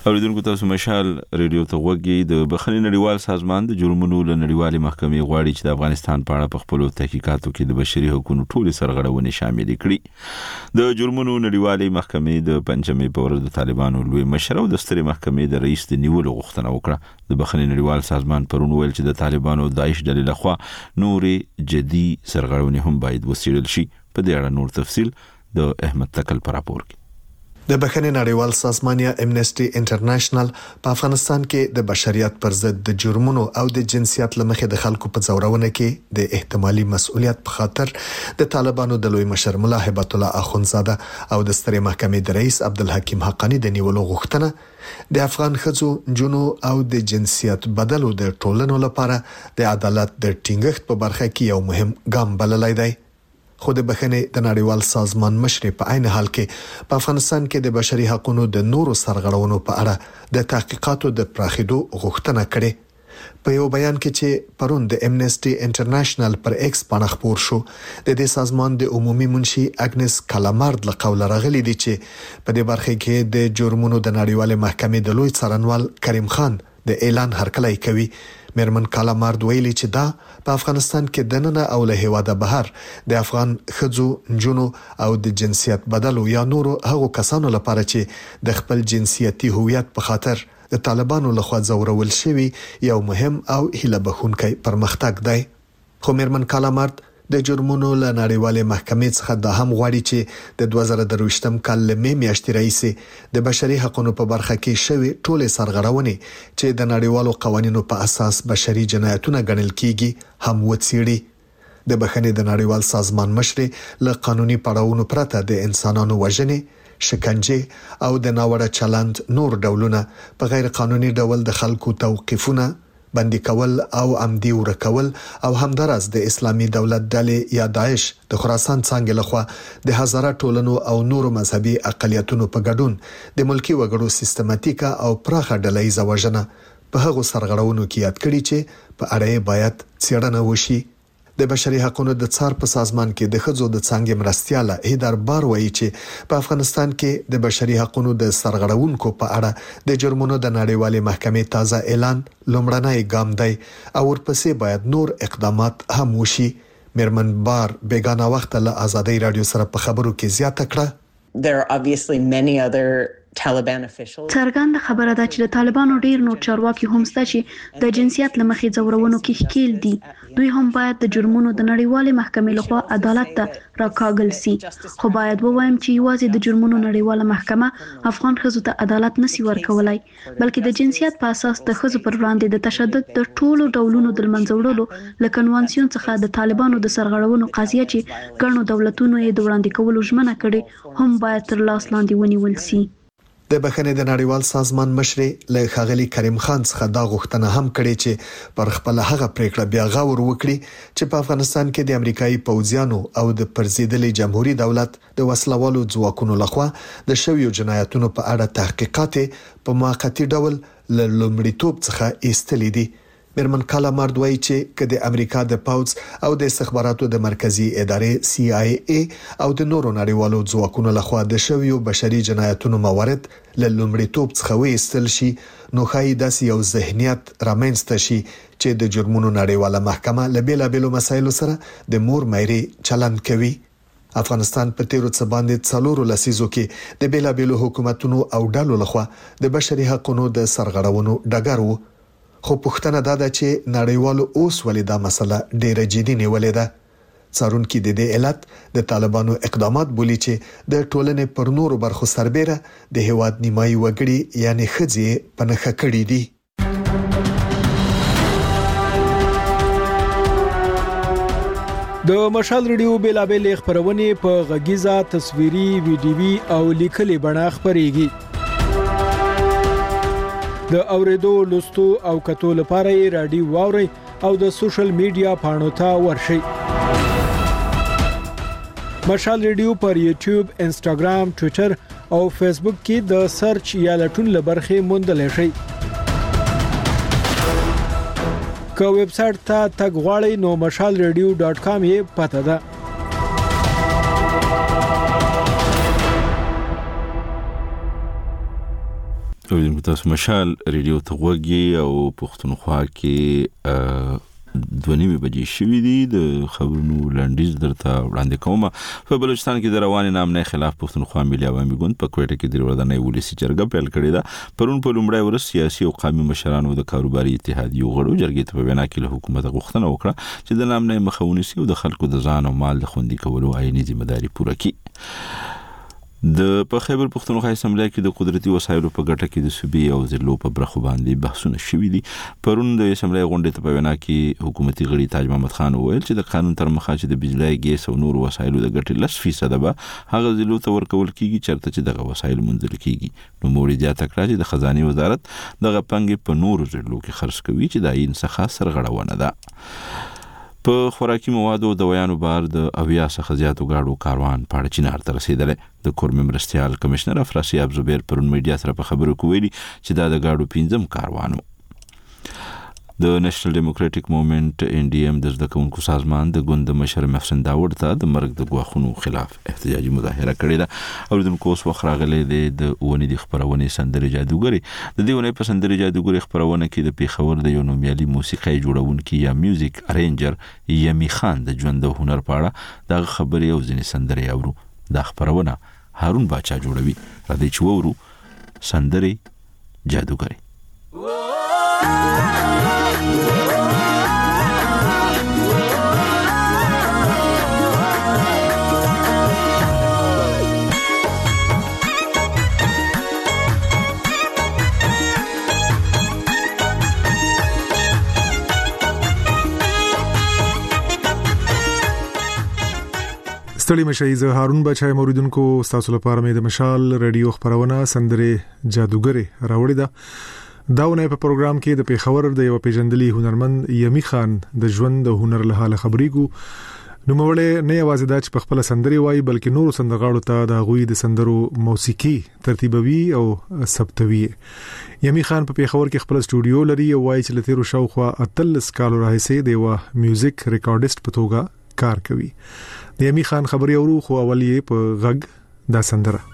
[SPEAKER 1] اوریدونکو تاسو مشال ریډیو ته وګورئ. د بخښنې نړیوال سازمان د جرمونو له نړیوالې محکمې غواړي چې د افغانستان په اړه په خپل تحقیقاتو کې د بشري حقوقو ټولې سرغړونې شامل کړي. د جرمونو نړیوالې محکمې د پنځمې په ورځ د طالبانو لوی مشر او د سترې محکمې د رئیس د نیولو غوښتنه وکړه. د بخښنې نړیوال سازمان پرون ویل چې د طالبانو او داعش ډلې لخوا نورې جدي سرغړونې هم باید وڅېړل شي. په دې اړه نور تفصیل د احمد تکل پر راپور کې.
[SPEAKER 2] د بخښنې نړیوال سازمان یا امنیسټي انټرنیشنل په افغانستان کې د بشریت پر ضد د جرمونو او د جنسیت لمخې د خلکو په ځورونه کې د احتمالي مسؤلیت په خاطر د طالبانو د لوی مشر ملا هیبت الله اخونزاده او د سترې محکمې د رئیس عبدالحکیم حقانی د نیولو غوښتنه د افغان ښځو، جنو او د جنسیت بدلو د ټولنو لپاره د عدالت د ټینګښت په برخه کې یو مهم ګام بللی دی. خو د بخښنې د نړیوال سازمان مشر په عین حال کې په افغانستان کې د بشري حقوقو د نورو سرغړونو په اړه د تحقیقاتو د پراخېدو غوښتنه کړې. په یو بیان کې چې پرون د امنیسټي انټرنیشنل پر ایکس باندې خبر شو، د دې سازمان د عمومي منشي اګنس کالامارد له قوله راغلي دي چې په دې برخه کې د جرمونو د نړیوال محکمې د لوی څارنوال کریم خان د اعلان هرکلی کوي. میرمن کالامارد ویلي چې دا په افغانستان کې د نن او له هیواده بهر د افغان ښځو، جنو او د جنسیت بدلو یا نورو هغو کسانو لپاره چې د خپل جنسیتي هویت په خاطر د طالبانو لخوا ځورول شوی یو مهم او هیله بخښونکی پرمختګ دی. خو میرمن کالامارد د جرمونو له نړیوالې محکمې څخه دا هم غواړي چې د 2023م کال له میاشتې راهیسې د بشري حقوقو په برخه کې شوی ټولې سرغړونې چې د نړیوالو قوانینو په اساس بشري جنایتونه ګڼل کیږي هم وڅېړي. د بخښنې د نړیوال سازمان مشر له قانوني پړاوونو پرته د انسانانو وژنې، شکنجه او د ناوړه چلند نور ډولونه په غیر قانوني ډول د خلکو توقیفونه، بندي کول او عمدي ورکول او همدارس د اسلامي دولت ډلې یا داعش د خراسان څنګه لخوا د هزاره ټولنو او نورو مذهبي اقلیتونو په ګډون د ملکی وګړو سیستماتیکه او پراخه ډله‌ایزه وژنه په هغو سرغړونو کې یاد کړي چې په اړه باید څېړنه وشي. د بشري حقوقو د څار په سازمان کې د ښځو د څنګه مرستياله هیدر بار وایي چې په افغانستان کې د بشري حقوقو د سرغړونکو په اړه د جرمونو د نړیوالې محکمې تازه اعلان لومړنی ګام دی او ورپسې باید نور اقدامات هم وشي. میرمن بار بیگانه وخت له آزادۍ رادیو سره په خبرو کې زیاته کړه.
[SPEAKER 5] There are obviously many other Taliban officials.
[SPEAKER 23] څرګنده خبره ده چې د طالبانو ډیر نور چارواکي هم شته چې د جنسیت لمخې ځورونو کې ښکیل دي. دوی هم باید د جرمونو د نړیوالې محکمې لخوا عدالت ته راکاږل سي. خو باید ووایم چې یوازې د جرمونو نړیواله محکمه افغان ښځو ته عدالت نسی ورکولای، بلکې د جنسیت په اساس د ښځو پر وړاندې د تشدد د ټولو ډولونو د منځه وړلو له کنوانسیون څخه د طالبانو د سرغړونو قضیه چې ګڼو دولتونو یې د وړاندې کولو ژمنه کړې هم باید تر لاس لاندې ونیول سي.
[SPEAKER 2] د بخښنې د نړیوال سازمان مشر له ښاغلي کریم خان څخه دا غوښتنه هم کړې چې پر خپل هغه پریکړه بیا غور وکړي چې په افغانستان کې د امریکایي پوځیانو او د پرزیدلي جمهوریت دولت د وسلوالو ځواکونو لخوا د شویو جنایتونو په اړه تحقیقات په موقتی ډول له لومړیتوب څخه ایستلې دي. میرمن کالامارد وایي چې که د امریکا د پوځ او د استخباراتو د مرکزی ادارې CIA او د نورو نړیوالو ځواکونو لخوا د شویو بشري جنایتونو موارد له لومړیتوب څخه وایستل شي، نو ښایي داسې یو ذهنیت رامنځته شي چې د جرمونو نړیواله محکمه له بیلابیلو مسایلو سره د مور مېرې چلند کوي. افغانستان په تیرو څه باندې 4 لسیزو کې د بیلابیلو حکومتونو او ډلو لخوا د بشري حقوقو د سرغړونو ډګر وو. خو پوښتنه دا ده چې نړیوالو اوس ولې دا مسله ډیره جدي نیولې ده. څارونکي د دې علت د طالبانو اقدامات بولي چې د ټولنې پر نورو برخو سربېره د هیواد نیمایي وګړي یعنی ښځې په نښه کړي دي.
[SPEAKER 12] د مشال ریډیو بیلابل خبرونه په غږیزه، تصویري، ویډیوي او لیکلي بڼه خبريږي. د اوریدو، لوستو او کتو لپاره رادیو واوري او د سوشل میډیا پاڼو ته ورشئ. مشال ریډیو پر یوټیوب، انسټاګرام، ټوئیټر او فیسبوک کې د سرچ یا لټون لبرخه موندل شي. که ویب سټ ته تګ غواړئ نو mashalradio.com یې پته ده.
[SPEAKER 1] تاسو مشال ریډیو ته وګورئ او پښتونخوا کې 2:30 بجې شوې دي د خبرونو لنډیز درته وړاندې کوم. په بلوچستان کې د رواني نامنې خلاف پښتونخوا ملي عوامي ګوند په کوټه کې د ورځنۍ ولسی جرګه پیل کړې ده. پرون په لومړی ورځ سیاسي او قومي مشرانو د کاروباري اتحادیو غړو جرګې ته په وینا کې له حکومت غوښتنه وکړه چې د نامنې مخاوني سي او د خلکو د ځان او مال د خوندي کولو عیني ځمېداري پوره کړي. د خیبر پښتونخوا اسمبلی کې د قدرتي وسایلو په ګټه کې د صوبې او ضلعو په برخو باندې بحثونه شوي دي. پرون د اسمبلی غونډې ته په وینا کې حکومتي غړي تاج محمد خان وویل چې د قانون تر مخه چې د بجلی، ګیس او نور وسایلو د ګټې 10% به هغه ضلعو ته ورکول کیږي چېرته چې دغه وسایل موندل کیږي. نو موري زیاته کړه چې د خزانه وزارت دغه پنګې په نورو ضلعو کې خرڅ کوي چې د عین څخه سرغړونه ده. په خوراکي موادو د ویانو بار د 80 څخه زیاتو گاډو کاروان په چینار ته رسیدل. د کورمې مرستيال کمشنر افراسیاب زبیر پرون میډیا سره په خبرو کې ویلي چې دا د گاډو 15 کاروانو. د نېشنل ډیموکراټک موومېنټ NDM د زده کوونکو سازمان د ګوند مشر محسن داوود ته د مرګ د غواخونو خلاف احتجاجي مظاهره کړې ده. اوریدونکو اوس وخت راغلی د ونې د خبرونې سندرې جادوګري. د دې ونې په سندرې جادوګري خبرونه کې د پیښور د یو نومیالي موسیقي جوړونکي یا میوزیک ارینجر یمی خان د ژوند او هنر په اړه د خبرې او ځینې سندرې اورو. دا خبرونه هارون باچا جوړوي. را دې چې وورو سندرې جادوګري.
[SPEAKER 3] ستړي مشي زه هارون بچای موریدونکو تاسو لپاره مې د مشال رادیو خبرونه سندره جادوګری راوړی ده. داونه په پروګرام کې د پیښور د یو پیژندلي هنرمند یمی خان د ژوند او هنر له حاله خبرېګو. نو موږ نه یوازې دا چې په خپل سندري وای بلکې نورو سندرغاړو ته د غوي د سندرو موسیقي ترتیبوي او ثبتوي. یمی خان په پیښور کې خپل سټوډیو لري او وای چې لته شاوخوا 13 کال راهیسې د یو میوزیک ریکارډیست په توګه کار کوي. د یمی خان خبري اورو خو اولیه په غږ دا سندره.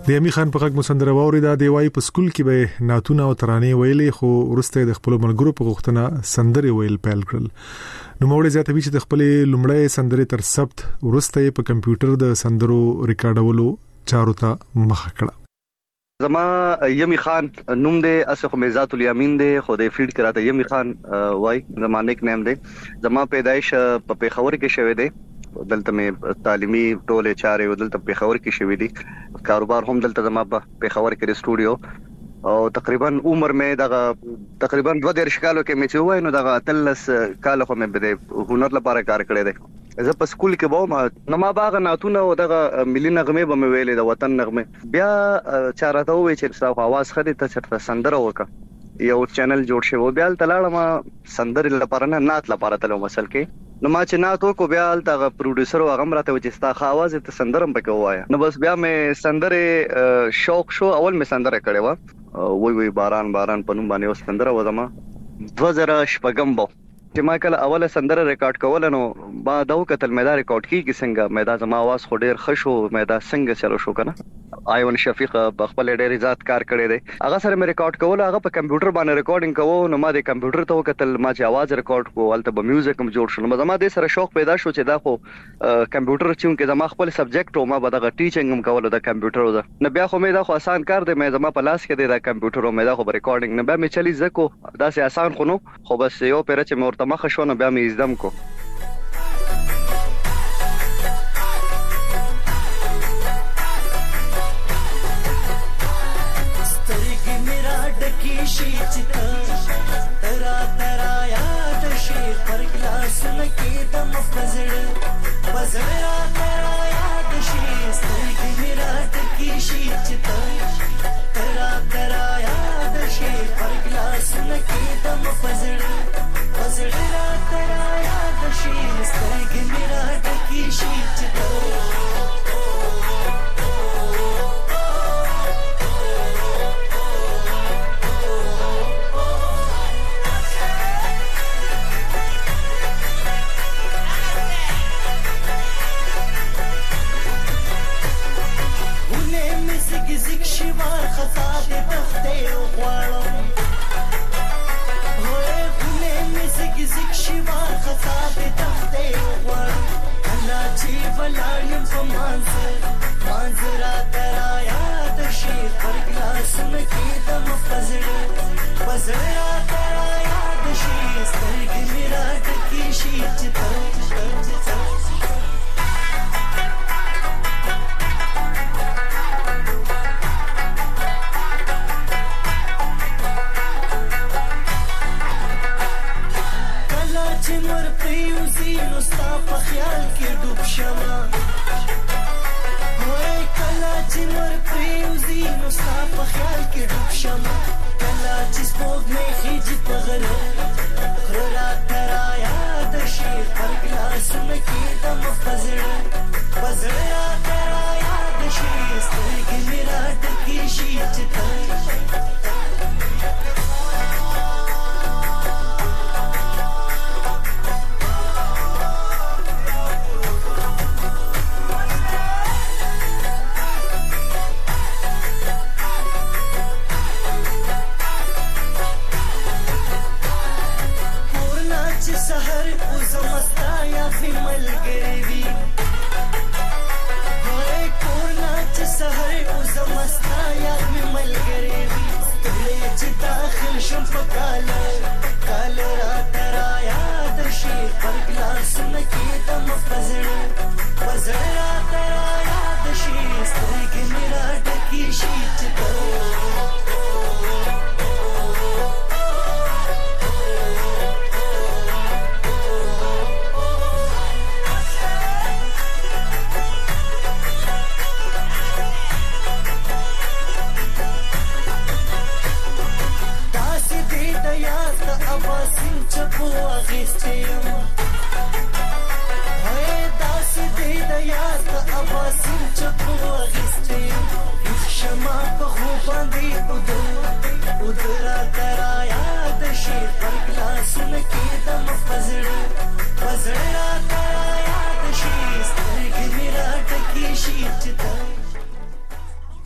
[SPEAKER 3] د یمی خان په غږ مسندره ووري دا دی وای په سکول کې به ناتونه او ترانه ویلې خو ورسته د خپل ملګرو په غوښتنه سندري ویل پیل کړل نو موږ زیاتوي چې د خپل لومړی سندري تر ثبت ورسته په کمپیوټر د سندرو ریکارډولو چارو ته مخ کړه
[SPEAKER 4] زما یمی خان نوم دی اسخه میزات الیمین دی خو د فیلډ کراته یمی خان وای زما نیک نیم دی زما پیدایش په پیښور کې شوه دی دلته مې تعلیمي ټوله چارې دلته پیښور کې شوې دي کاروبار هم دلته زما په پیښور کې سټوډیو او تقریبا عمر مې دغه تقریبا 2 کالو کې مې چې وای نو دغه 13 کال خو مې بده هنر لپاره کار کړی دی زه په سکول کې وم نو ما باغ ناتونه او دغه ملي نغمه به مې ویلې د وطن نغمه بیا چارته وای چې صاحب आवाज خدي ته چرته سندره وکړه یو چینل جوړ شو بیا تلاړه ما سندره لپاره نه نات لپاره تلو مسل کې نو ما چې ناتو کو بیا تل پروډوسر او غم راته چې ستا خواز ته سندرم پکې وایا نو بس بیا مې سندره شوق شو اول مې سندره کړې و وای باران پنوم باندې وسندره وزما 2000 بو چې ما کله اوله سندره ریکارډ کول نو با داو کتل مې دا ریکارډ کیږي څنګه مې دا زما आवाज خو ډیر خشو مې دا څنګه چلو شو کنه ایون شفیق په خپل ډیر ذات کار کړی دی هغه سره مې ریکارډ کول هغه په کمپیوټر باندې ریکارډینګ کوو نو ما د کمپیوټر ته کتل ما چې आवाज ریکارډ کوو البته به میوزیک هم جوړ شو نو زما د سره شوق پیدا شو چې دا خو کمپیوټر چې کې زما خپل سبجیکټ او ما به دا ټیچینګ هم کول د کمپیوټر دا نو بیا خو مې دا خو آسان کار دی مې زما په لاس کې دی دا کمپیوټر او مې دا خو ریکارډینګ نه بیا مې چلی زکو دا سه آسان خو نو خو بس یو پیر چې مې ورته مخ شو نو بیا مې ازدم کو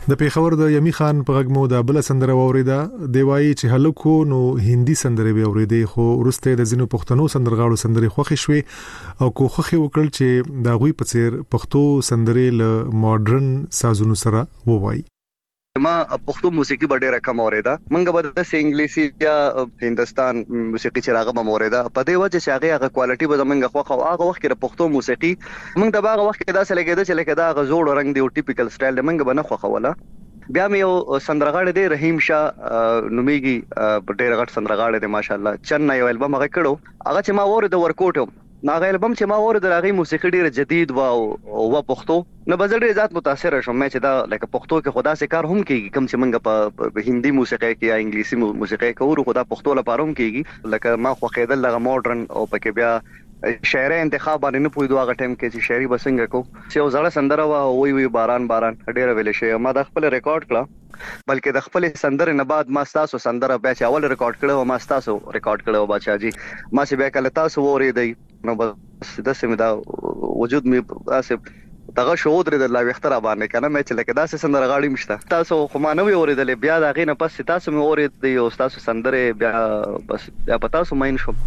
[SPEAKER 3] د پیښور د یمی خان په غږ مو د بل سندره اوریدا دی وایي چې هلکو نو هندي سندره به اوریدي خو ورسته د زینو پښتنو سندرغاړو سندره خوخي شوي او کوخه وکړل چې دا غوي په څیر پښتو سندره له ماډرن سازونو سره ووایي.
[SPEAKER 4] ما پښتو موسیقي ډېره کم اوریدا منګه به د انګلیسي یا هندستان موسیقي چې راغه به اوریدا په دې وجه چې هغه کوالټي به زمونږ خوخه او هغه وخت کې د پښتو موسیقي موږ د باغ وخت کې دا څه لګیدا چې لکه دا غزوړ رنگ دی او ټیپیکل سټایل د منګه به نه خوخه ولا بیا مې یو سندرغاړی دی رحیم شاه نومیږي ډېر غټ سندرغاړی دی ماشاءالله چنه یو البم هغه کړو هغه چې ما ورته ورکوټو ناغه البم چې ما ورته راغی موسیقي ډېر جدید او پښتو نه بزړې ذات متاثر شوم مې چې دا لکه پښتو کې خدا سي کار هم کیږي کم چې منګه په هندي موسیقي کې یا انګلیسي موسیقي کې ورو خدا پښتو لپاره هم کیږي لکه ما خو خېدل لغه ماډرن او پکې بیا شاعر انتخاب باندې نه پوي دوه ټیم کې چې شاعري بسنګ کو چې او زړه سندره وا وی باران ډېر ویل شي ما د خپل ریکارډ کړه بلکې د خپل سندره نه بعد ما تاسو سندره بیا چې اول ریکارډ کړو ما تاسو ریکارډ کړو بچا جی ما چې بیا کله تاسو وریدي نو بس د سیمه دا وجود می اسه دغه شو درې د لا وختره باندې کنه مې چې لکه داسې سندره غاړي مشته تاسو خو ما نه وریدل بیا دا غینه پس تاسو مې وریدي او تاسو سندره بیا بس بیا پتا سو مین شو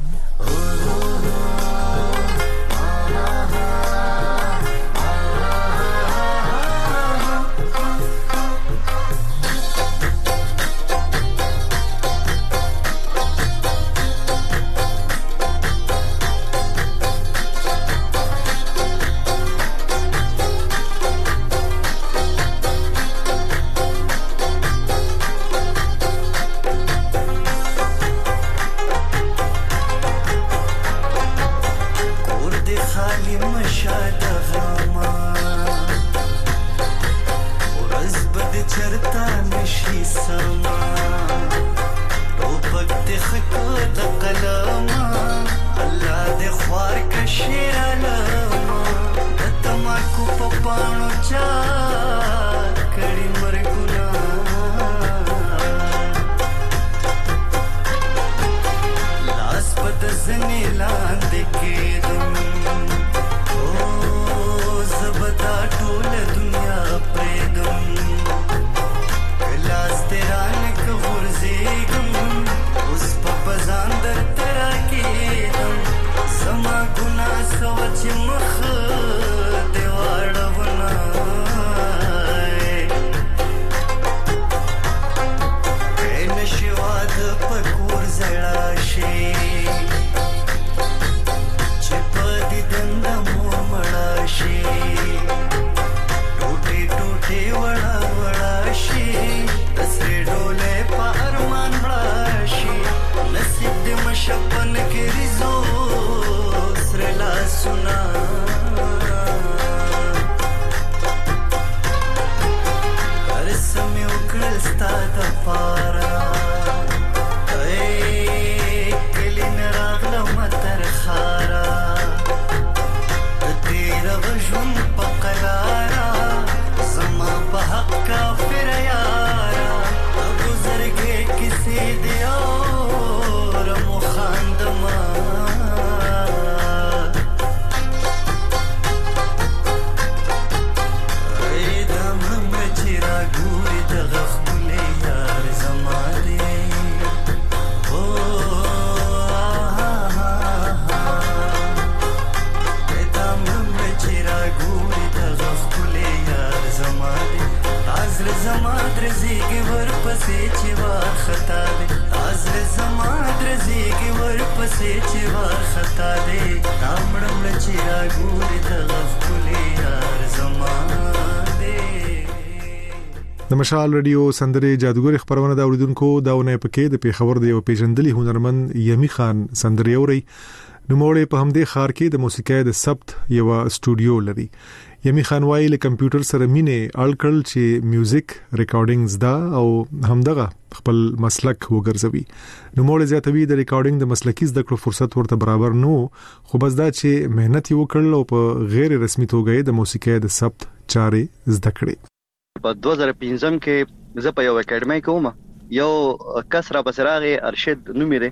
[SPEAKER 3] د مشال رادیو سندره جادوګر خبرونه دا اوریدونکو داونه پکې د پیښور د یو پیژندلي هنرمند یمی خان سندره اوري نو موړې په همدې خار کې د موسیقۍ د ثبت یو استودیو لري یمی خان وایي له کمپیوټر سره مینه الکل چې میوزیک ریکارډینګز دا او همدغه خپل مسلک وګرځوي نو موړې زیاتوي د ریکارډینګ د مسلکی زده کړو فرصت ورته برابر نو خو بس دا چې مهنت وکړل او په غیر رسمي توګه د موسیقۍ د ثبت چارې زده کړې
[SPEAKER 4] په 2015 کې زه په یو اکیډمي کوم یو کس را بسراغه ارشد نومې دی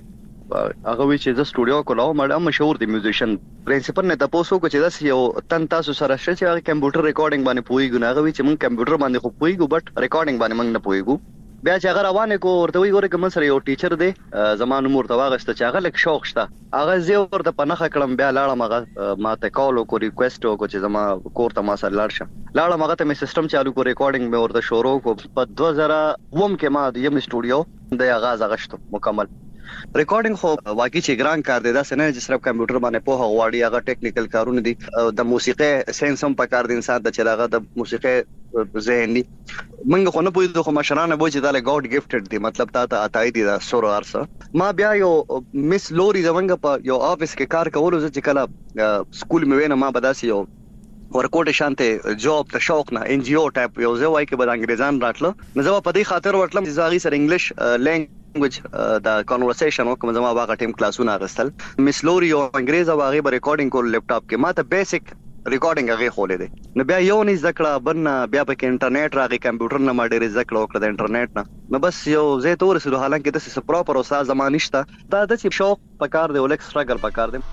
[SPEAKER 4] هغه وی چې د سټوډیو کولاو مړه مشهور دی میوزیشن پرنسپل نه تاسو کو چې داس یو تن تاسو سره شته چې کمپیوټر ریکارډینګ باندې پويګو نه هغه وی چې مونږ کمپیوټر باندې خو پويګو بټ ریکارډینګ باندې مونږ نه پويګو بیا چې هغه روانه کو ورته وی ګوره کوم سره یو ټیچر دی زمانو مور ته واغسته چې هغه لک شوق شته هغه زه ورته پنهخه کړم بیا لاړم هغه ماته کال کو ریکوست کو چې زما کور ته ما سره لاړ شه لاړم هغه ته مې سیستم چالو کو ریکارډینګ مې ورته شروع کو په 2000 کې ما یم سټوډیو د آغاز غشتو مکمل ریکارډینګ خو واقعي چې ګران کار دی دا څنګه چې صرف کمپیوټر باندې په غواړي هغه ټیکنیکل کارونه دي د موسیقي ساينس هم په کار دي انسان ته چې هغه د موسیقي ذهن دي منګه خو نه پوهیږو خو مشرانه وایي چې دا ګاډ ګیفټډ دي مطلب تا ته عطای دي دا سور ارسه ما بیا یو مس لوري زمنګ په یو افیس کې کار کولو چې کله سکول مې وینم ما بداسي یو ورکوټ شانته جاب ته شوق نه ان جی او ټایپ یو ځای کې به انګریزان راتله نو زه په دې خاطر ورتلم چې زاغي سره انګلیش لینګویج دا کانورسیشن وکم زما واغه ټیم کلاسونه غستل مس لوري او انګریز او هغه به ریکارډینګ کول لپټاپ کې ما ته بیسیک ریکارډینګ هغه خولې دي نو بیا یو نه ذکر بن بیا په انټرنیټ راغی کمپیوټر نه ما ډېر ذکر وکړ د انټرنیټ نه نو بس یو زه تور سره حالانکه د څه پراپر او ساز زمانشته دا د شوق پکار دی ولک سټرګل پکار دی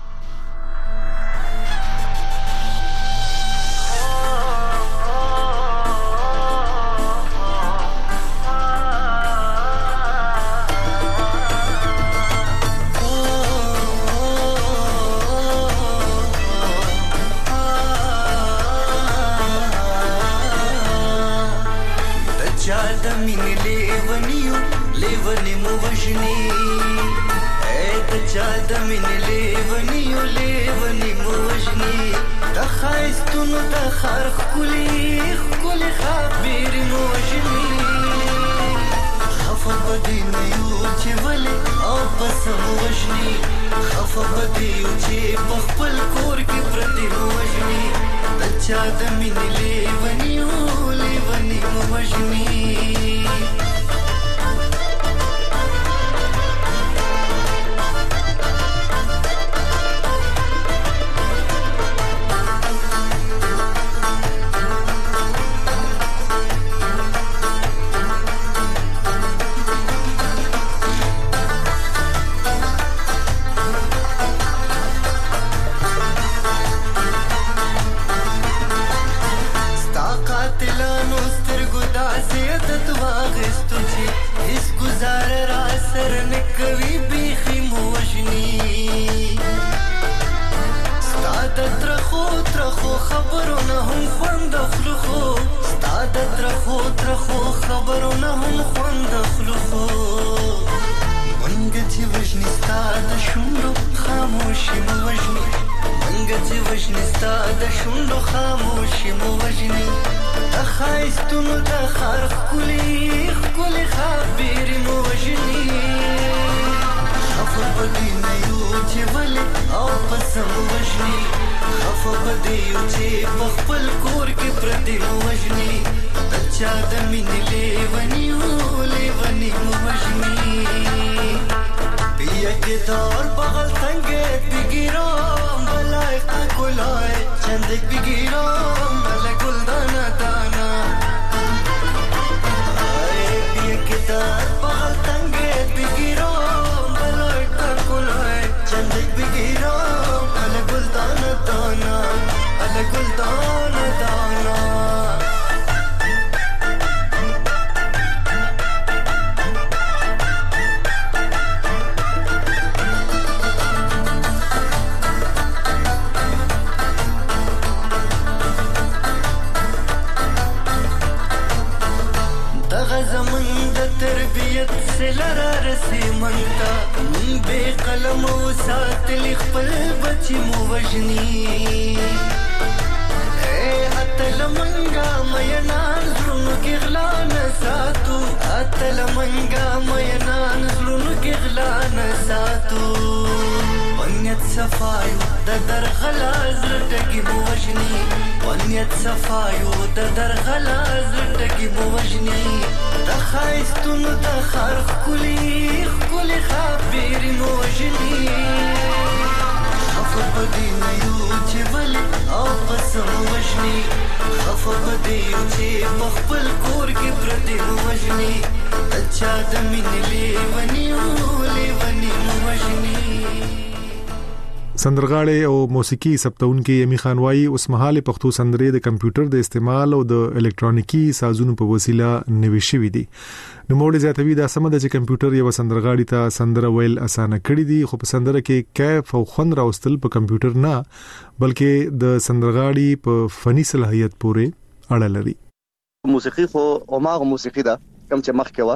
[SPEAKER 6] अच्छा दमिन लेवनी लेवनी मुवजनी
[SPEAKER 3] سندرغاړي او موسیقي ثبتونکو یمي خان وايي اوس مهاله پښتو سندرې د کمپیوټر د استعمال او د الکترونیکی سازونو په وسیله نوي شوې دي. نو موږ زیاتوي دا سم د کمپیوټر یو سندرغاړي ته سندره ویل اسانه کړی دي، خو په سندره کې کیف او خوند راوستل په کمپیوټر نه بلکې د سندرغاړي په فني صلاحیت پورې اړه لري.
[SPEAKER 4] موسیقي خو اوماغه موسیقي ده کوم چې مخکې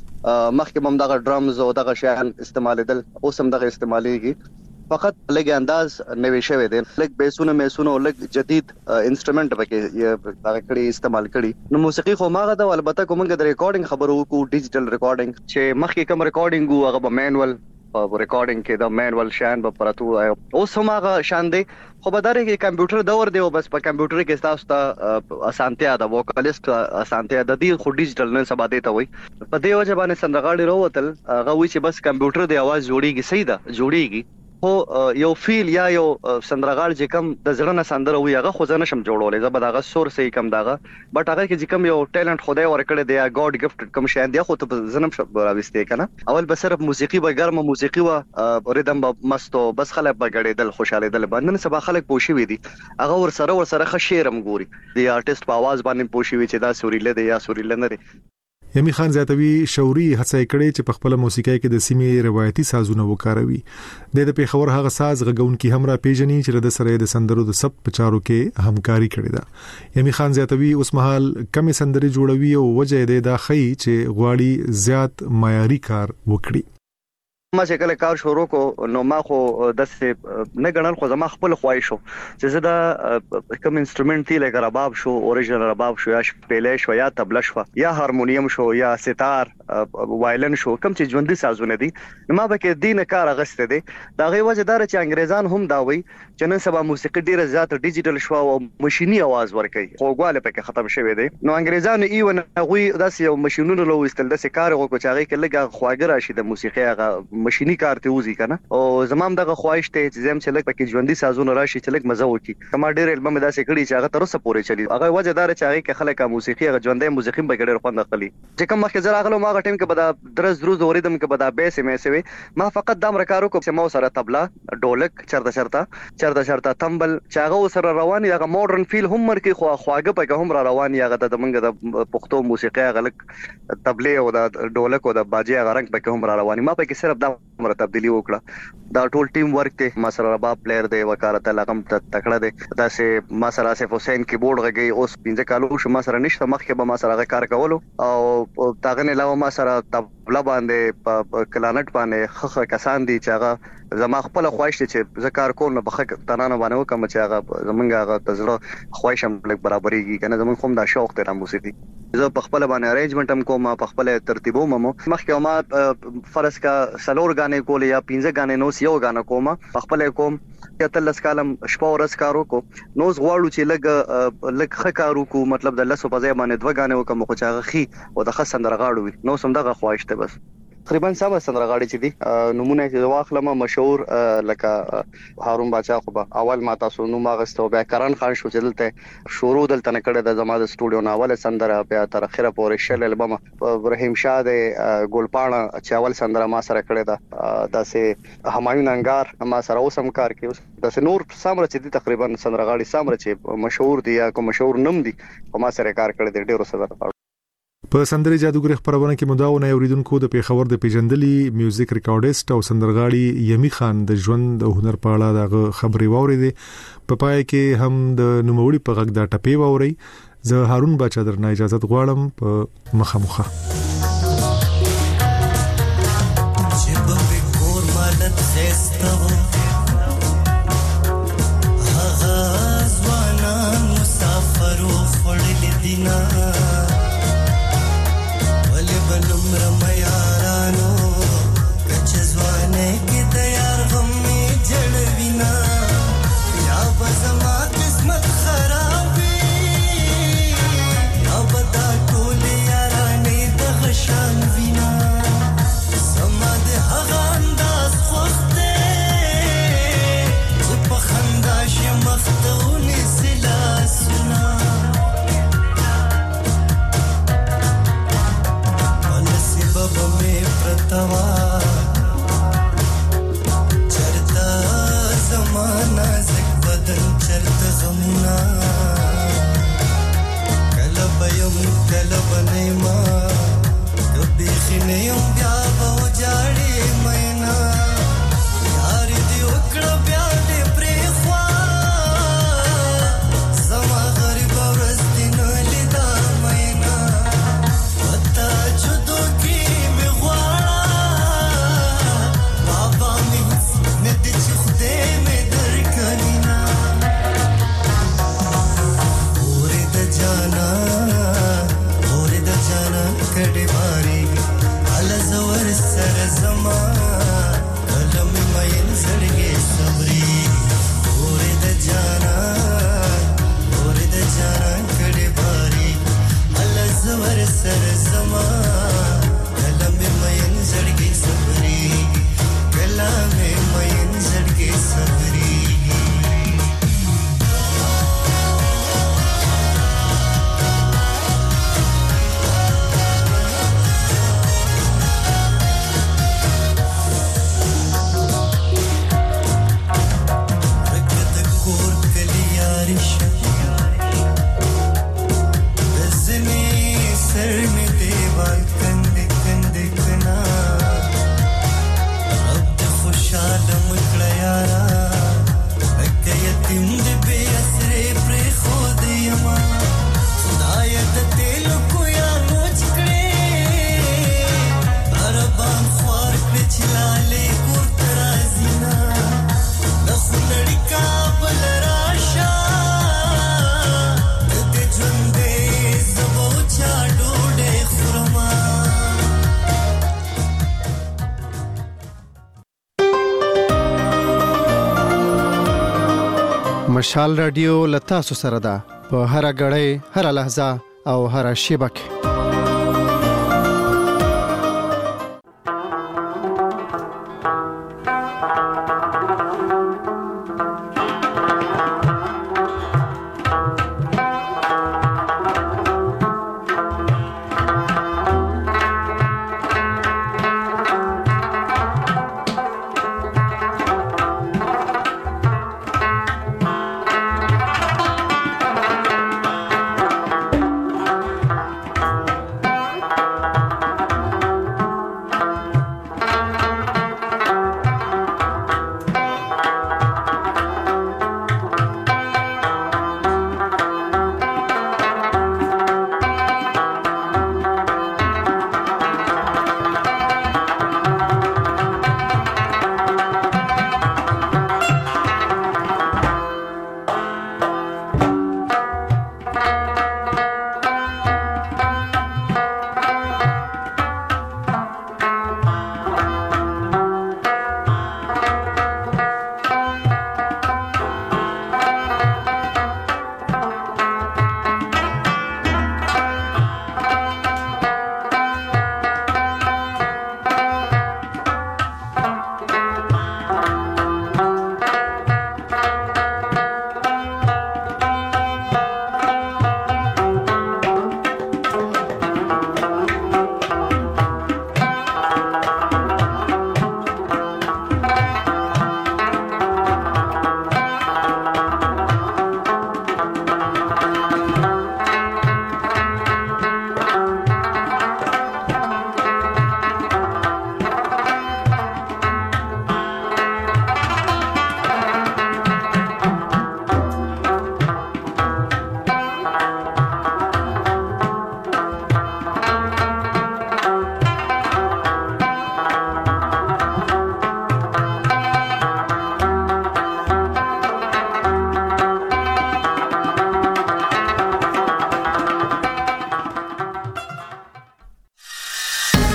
[SPEAKER 4] و مخکې هم دغه ډرامز او دغه شیان استعمالېدل، اوس هم دغه استعمالېږي، فقط لګ انداز نوي شوی دی، لګ بیسونه میسونه او لګ جدید انسټرومنټ پکې دغه کړي استعمال کړي. نو موسیقي خو ماغه ده، البته کومه د ریکارډینګ خبرو کو ډیجیټل ریکارډینګ چې مخکې کوم ریکارډینګ وو هغه مینوال ریکارډینګ کې دا مینوال شان په پراتو اوس هم هغه شان دی، خو به دغه کې کمپیوټر دور دی او بس په کمپیوټر کې تاسو ته اسانتیا ده، ووکالیست اسانتیا د دې خو ډیجیټل نه سبا دی ته وي. په دې وجه باندې سندرغاړي وروتل هغه وی چې بس کمپیوټر دی आवाज جوړیږي، صحیح ده جوړیږي، خو یو فیل یا یو سندرغاړ چې کم د زړه نه سندره وي هغه خو ځنه شم جوړولې، زه به دغه سور صحیح کم دغه بټ هغه کې چې کم یو ټیلنت خدای ورکړی دی یا ګاډ گفت کم شي دی خو ته زنم شپ راوستې کنه. اول به صرف موسیقي به ګرمه موسیقي و ریدم به مستو بس خلک به غړېدل خوشاله دل باندې سبا خلک پوښي وي دي هغه ور سره خشيرم ګوري دی آرټیست په आवाज باندې پوښي وي چې دا سوريله دی یا سوريله نه دی.
[SPEAKER 3] یمي خان زیاتوي شوري هڅه کړې چې په خپل موسیقۍ کې د سیمې روایتي سازونه وکاروي. د پیښور هغه ساز غږونکي هم را پیژني چې د سره د سندرو د سب په چارو کې همکاري کړې ده. یمي خان زیاتوي اوس مهال کمی سندري جوړوي او وجه دې دا خي چې غواړي زیات معیاري کار وکړي.
[SPEAKER 4] ما چې کله کار شروع کو نو ما خو دسه نه غنل خو زما خپل خواهش شو چې زه دا کوم انسټرومنټ دی لکه رباب شو، اوریجنل رباب شو، یا شپېلې شو، یا تبله شو، یا هارمونیم شو، یا ستار وایلن شو، کوم چې ژوندۍ سازونه دي ما به کې دینه کار غسته دي. دا غي وجه دار چې انګريزان هم دا وي چې نن سبا موسیقي ډیره زیات ډیجیټل شو او ماشيني आवाज ورکوي، خوګواله پکې ختم شوی دی. نو انګريزان ایون غوي داسې یو ماشينونو لو استل داسې کار وکړي چې هغه کې لګه خواګر راشي د موسیقي هغه ماشيني کار ته وزي کنه، او زمام دغه خواهش ته چې زم چې لګ پکې ژوندۍ سازونه راشي چې لګ مزه وکړي. کما ډیر البم داسې کړي چې هغه تر اوسه پورې چلی، هغه وجه دار چې هغه کې خلک موسیقي هغه ژوندۍ موسیقي په ګډه خوند اخلي. چې کوم مخکې زه راغلم هغه ټیم کې بدا درز دروز اوریدم کې بدا بیسه مې سوي ما فقط دام رکارو کو چې مو سره طبله ډولک چرته تمبل چې هغه سره رواني هغه ماډرن فیل هم مرکي خواګه پکې هم را رواني هغه د منګه د پښتو موسیقي هغه لک طبله او د ډولک او د باجي هغه رنگ پکې هم را رواني. ما پکې صرف دا مر تبدیلی وکړه، دا ټول ټیم ورک ته ما سره رباب پلیئر دی، وکالت لغم تکړه دی، دا سه ما سره اسف حسین کیبورډ غږی اوس 15 کالو شو ما سره نشته، مخکې به ما سره کار کولو او تاغه نه علاوه ما سره طبله باندې په کلانټ باندې خخه کسان دي چې هغه زما خپل خواهش دي چې ذکر کول نه بخښ تنانه باندې وکم چې هغه زمونږ هغه تزړه خواهش هم لګ برابرېږي کنه، زمونږ کوم دا شوق ته موسیقي زه په خپل باندې ارینجمنت هم کوم، په خپل ترتیبو ممو مخکې ما فرض کا سلور غانې کول یا 15 غانې نو یو غانه کوم په خپل کوم یا تلس کالم شپه ورځ کارو کو نو غواړو چې لګ خکارو کو مطلب د لسو په ځای باندې دوه غانې وکم خو چاغه خي او د خسن درغاړو وي نو سم دغه خواهش ته بس تقریبا سم سندرغاړي چې دي نمونه چې واخلم مشهور لکه هارون باچا خو به اول ما تاسو نو ماغستو بیا کرن خان شو چې دلته شروع دلته نه کړه د زما د سټوډیو ناول سندره بیا تر اخره پورې شل البم ابراهيم شاه د ګلپاڼه چاول سندره ما سره کړه دا داسې همایون انګار ما سره اوسم کار کوي داسې نور سامره چې دي تقریبا سندرغاړي سامره چې مشهور دي یا کوم مشهور نوم دي ما سره کار کړی دی ډیرو سره.
[SPEAKER 3] په سندري جادوګر خبرونه کې مداونه اوریدونکو د پیښور د پیجندلي میوزیک ریکارډیست او سندرغاړي یمي خان د ژوند او هنر په اړه د خبري واوریدې په پای کې هم د نوموړي په غږ د ټپې واوري. زه هارون باچا درنه اجازه غواړم په مخه
[SPEAKER 6] चरता जमा
[SPEAKER 22] مشال رادیو لتا سره ده په هر غړې هر لحظه او هر شیبه کې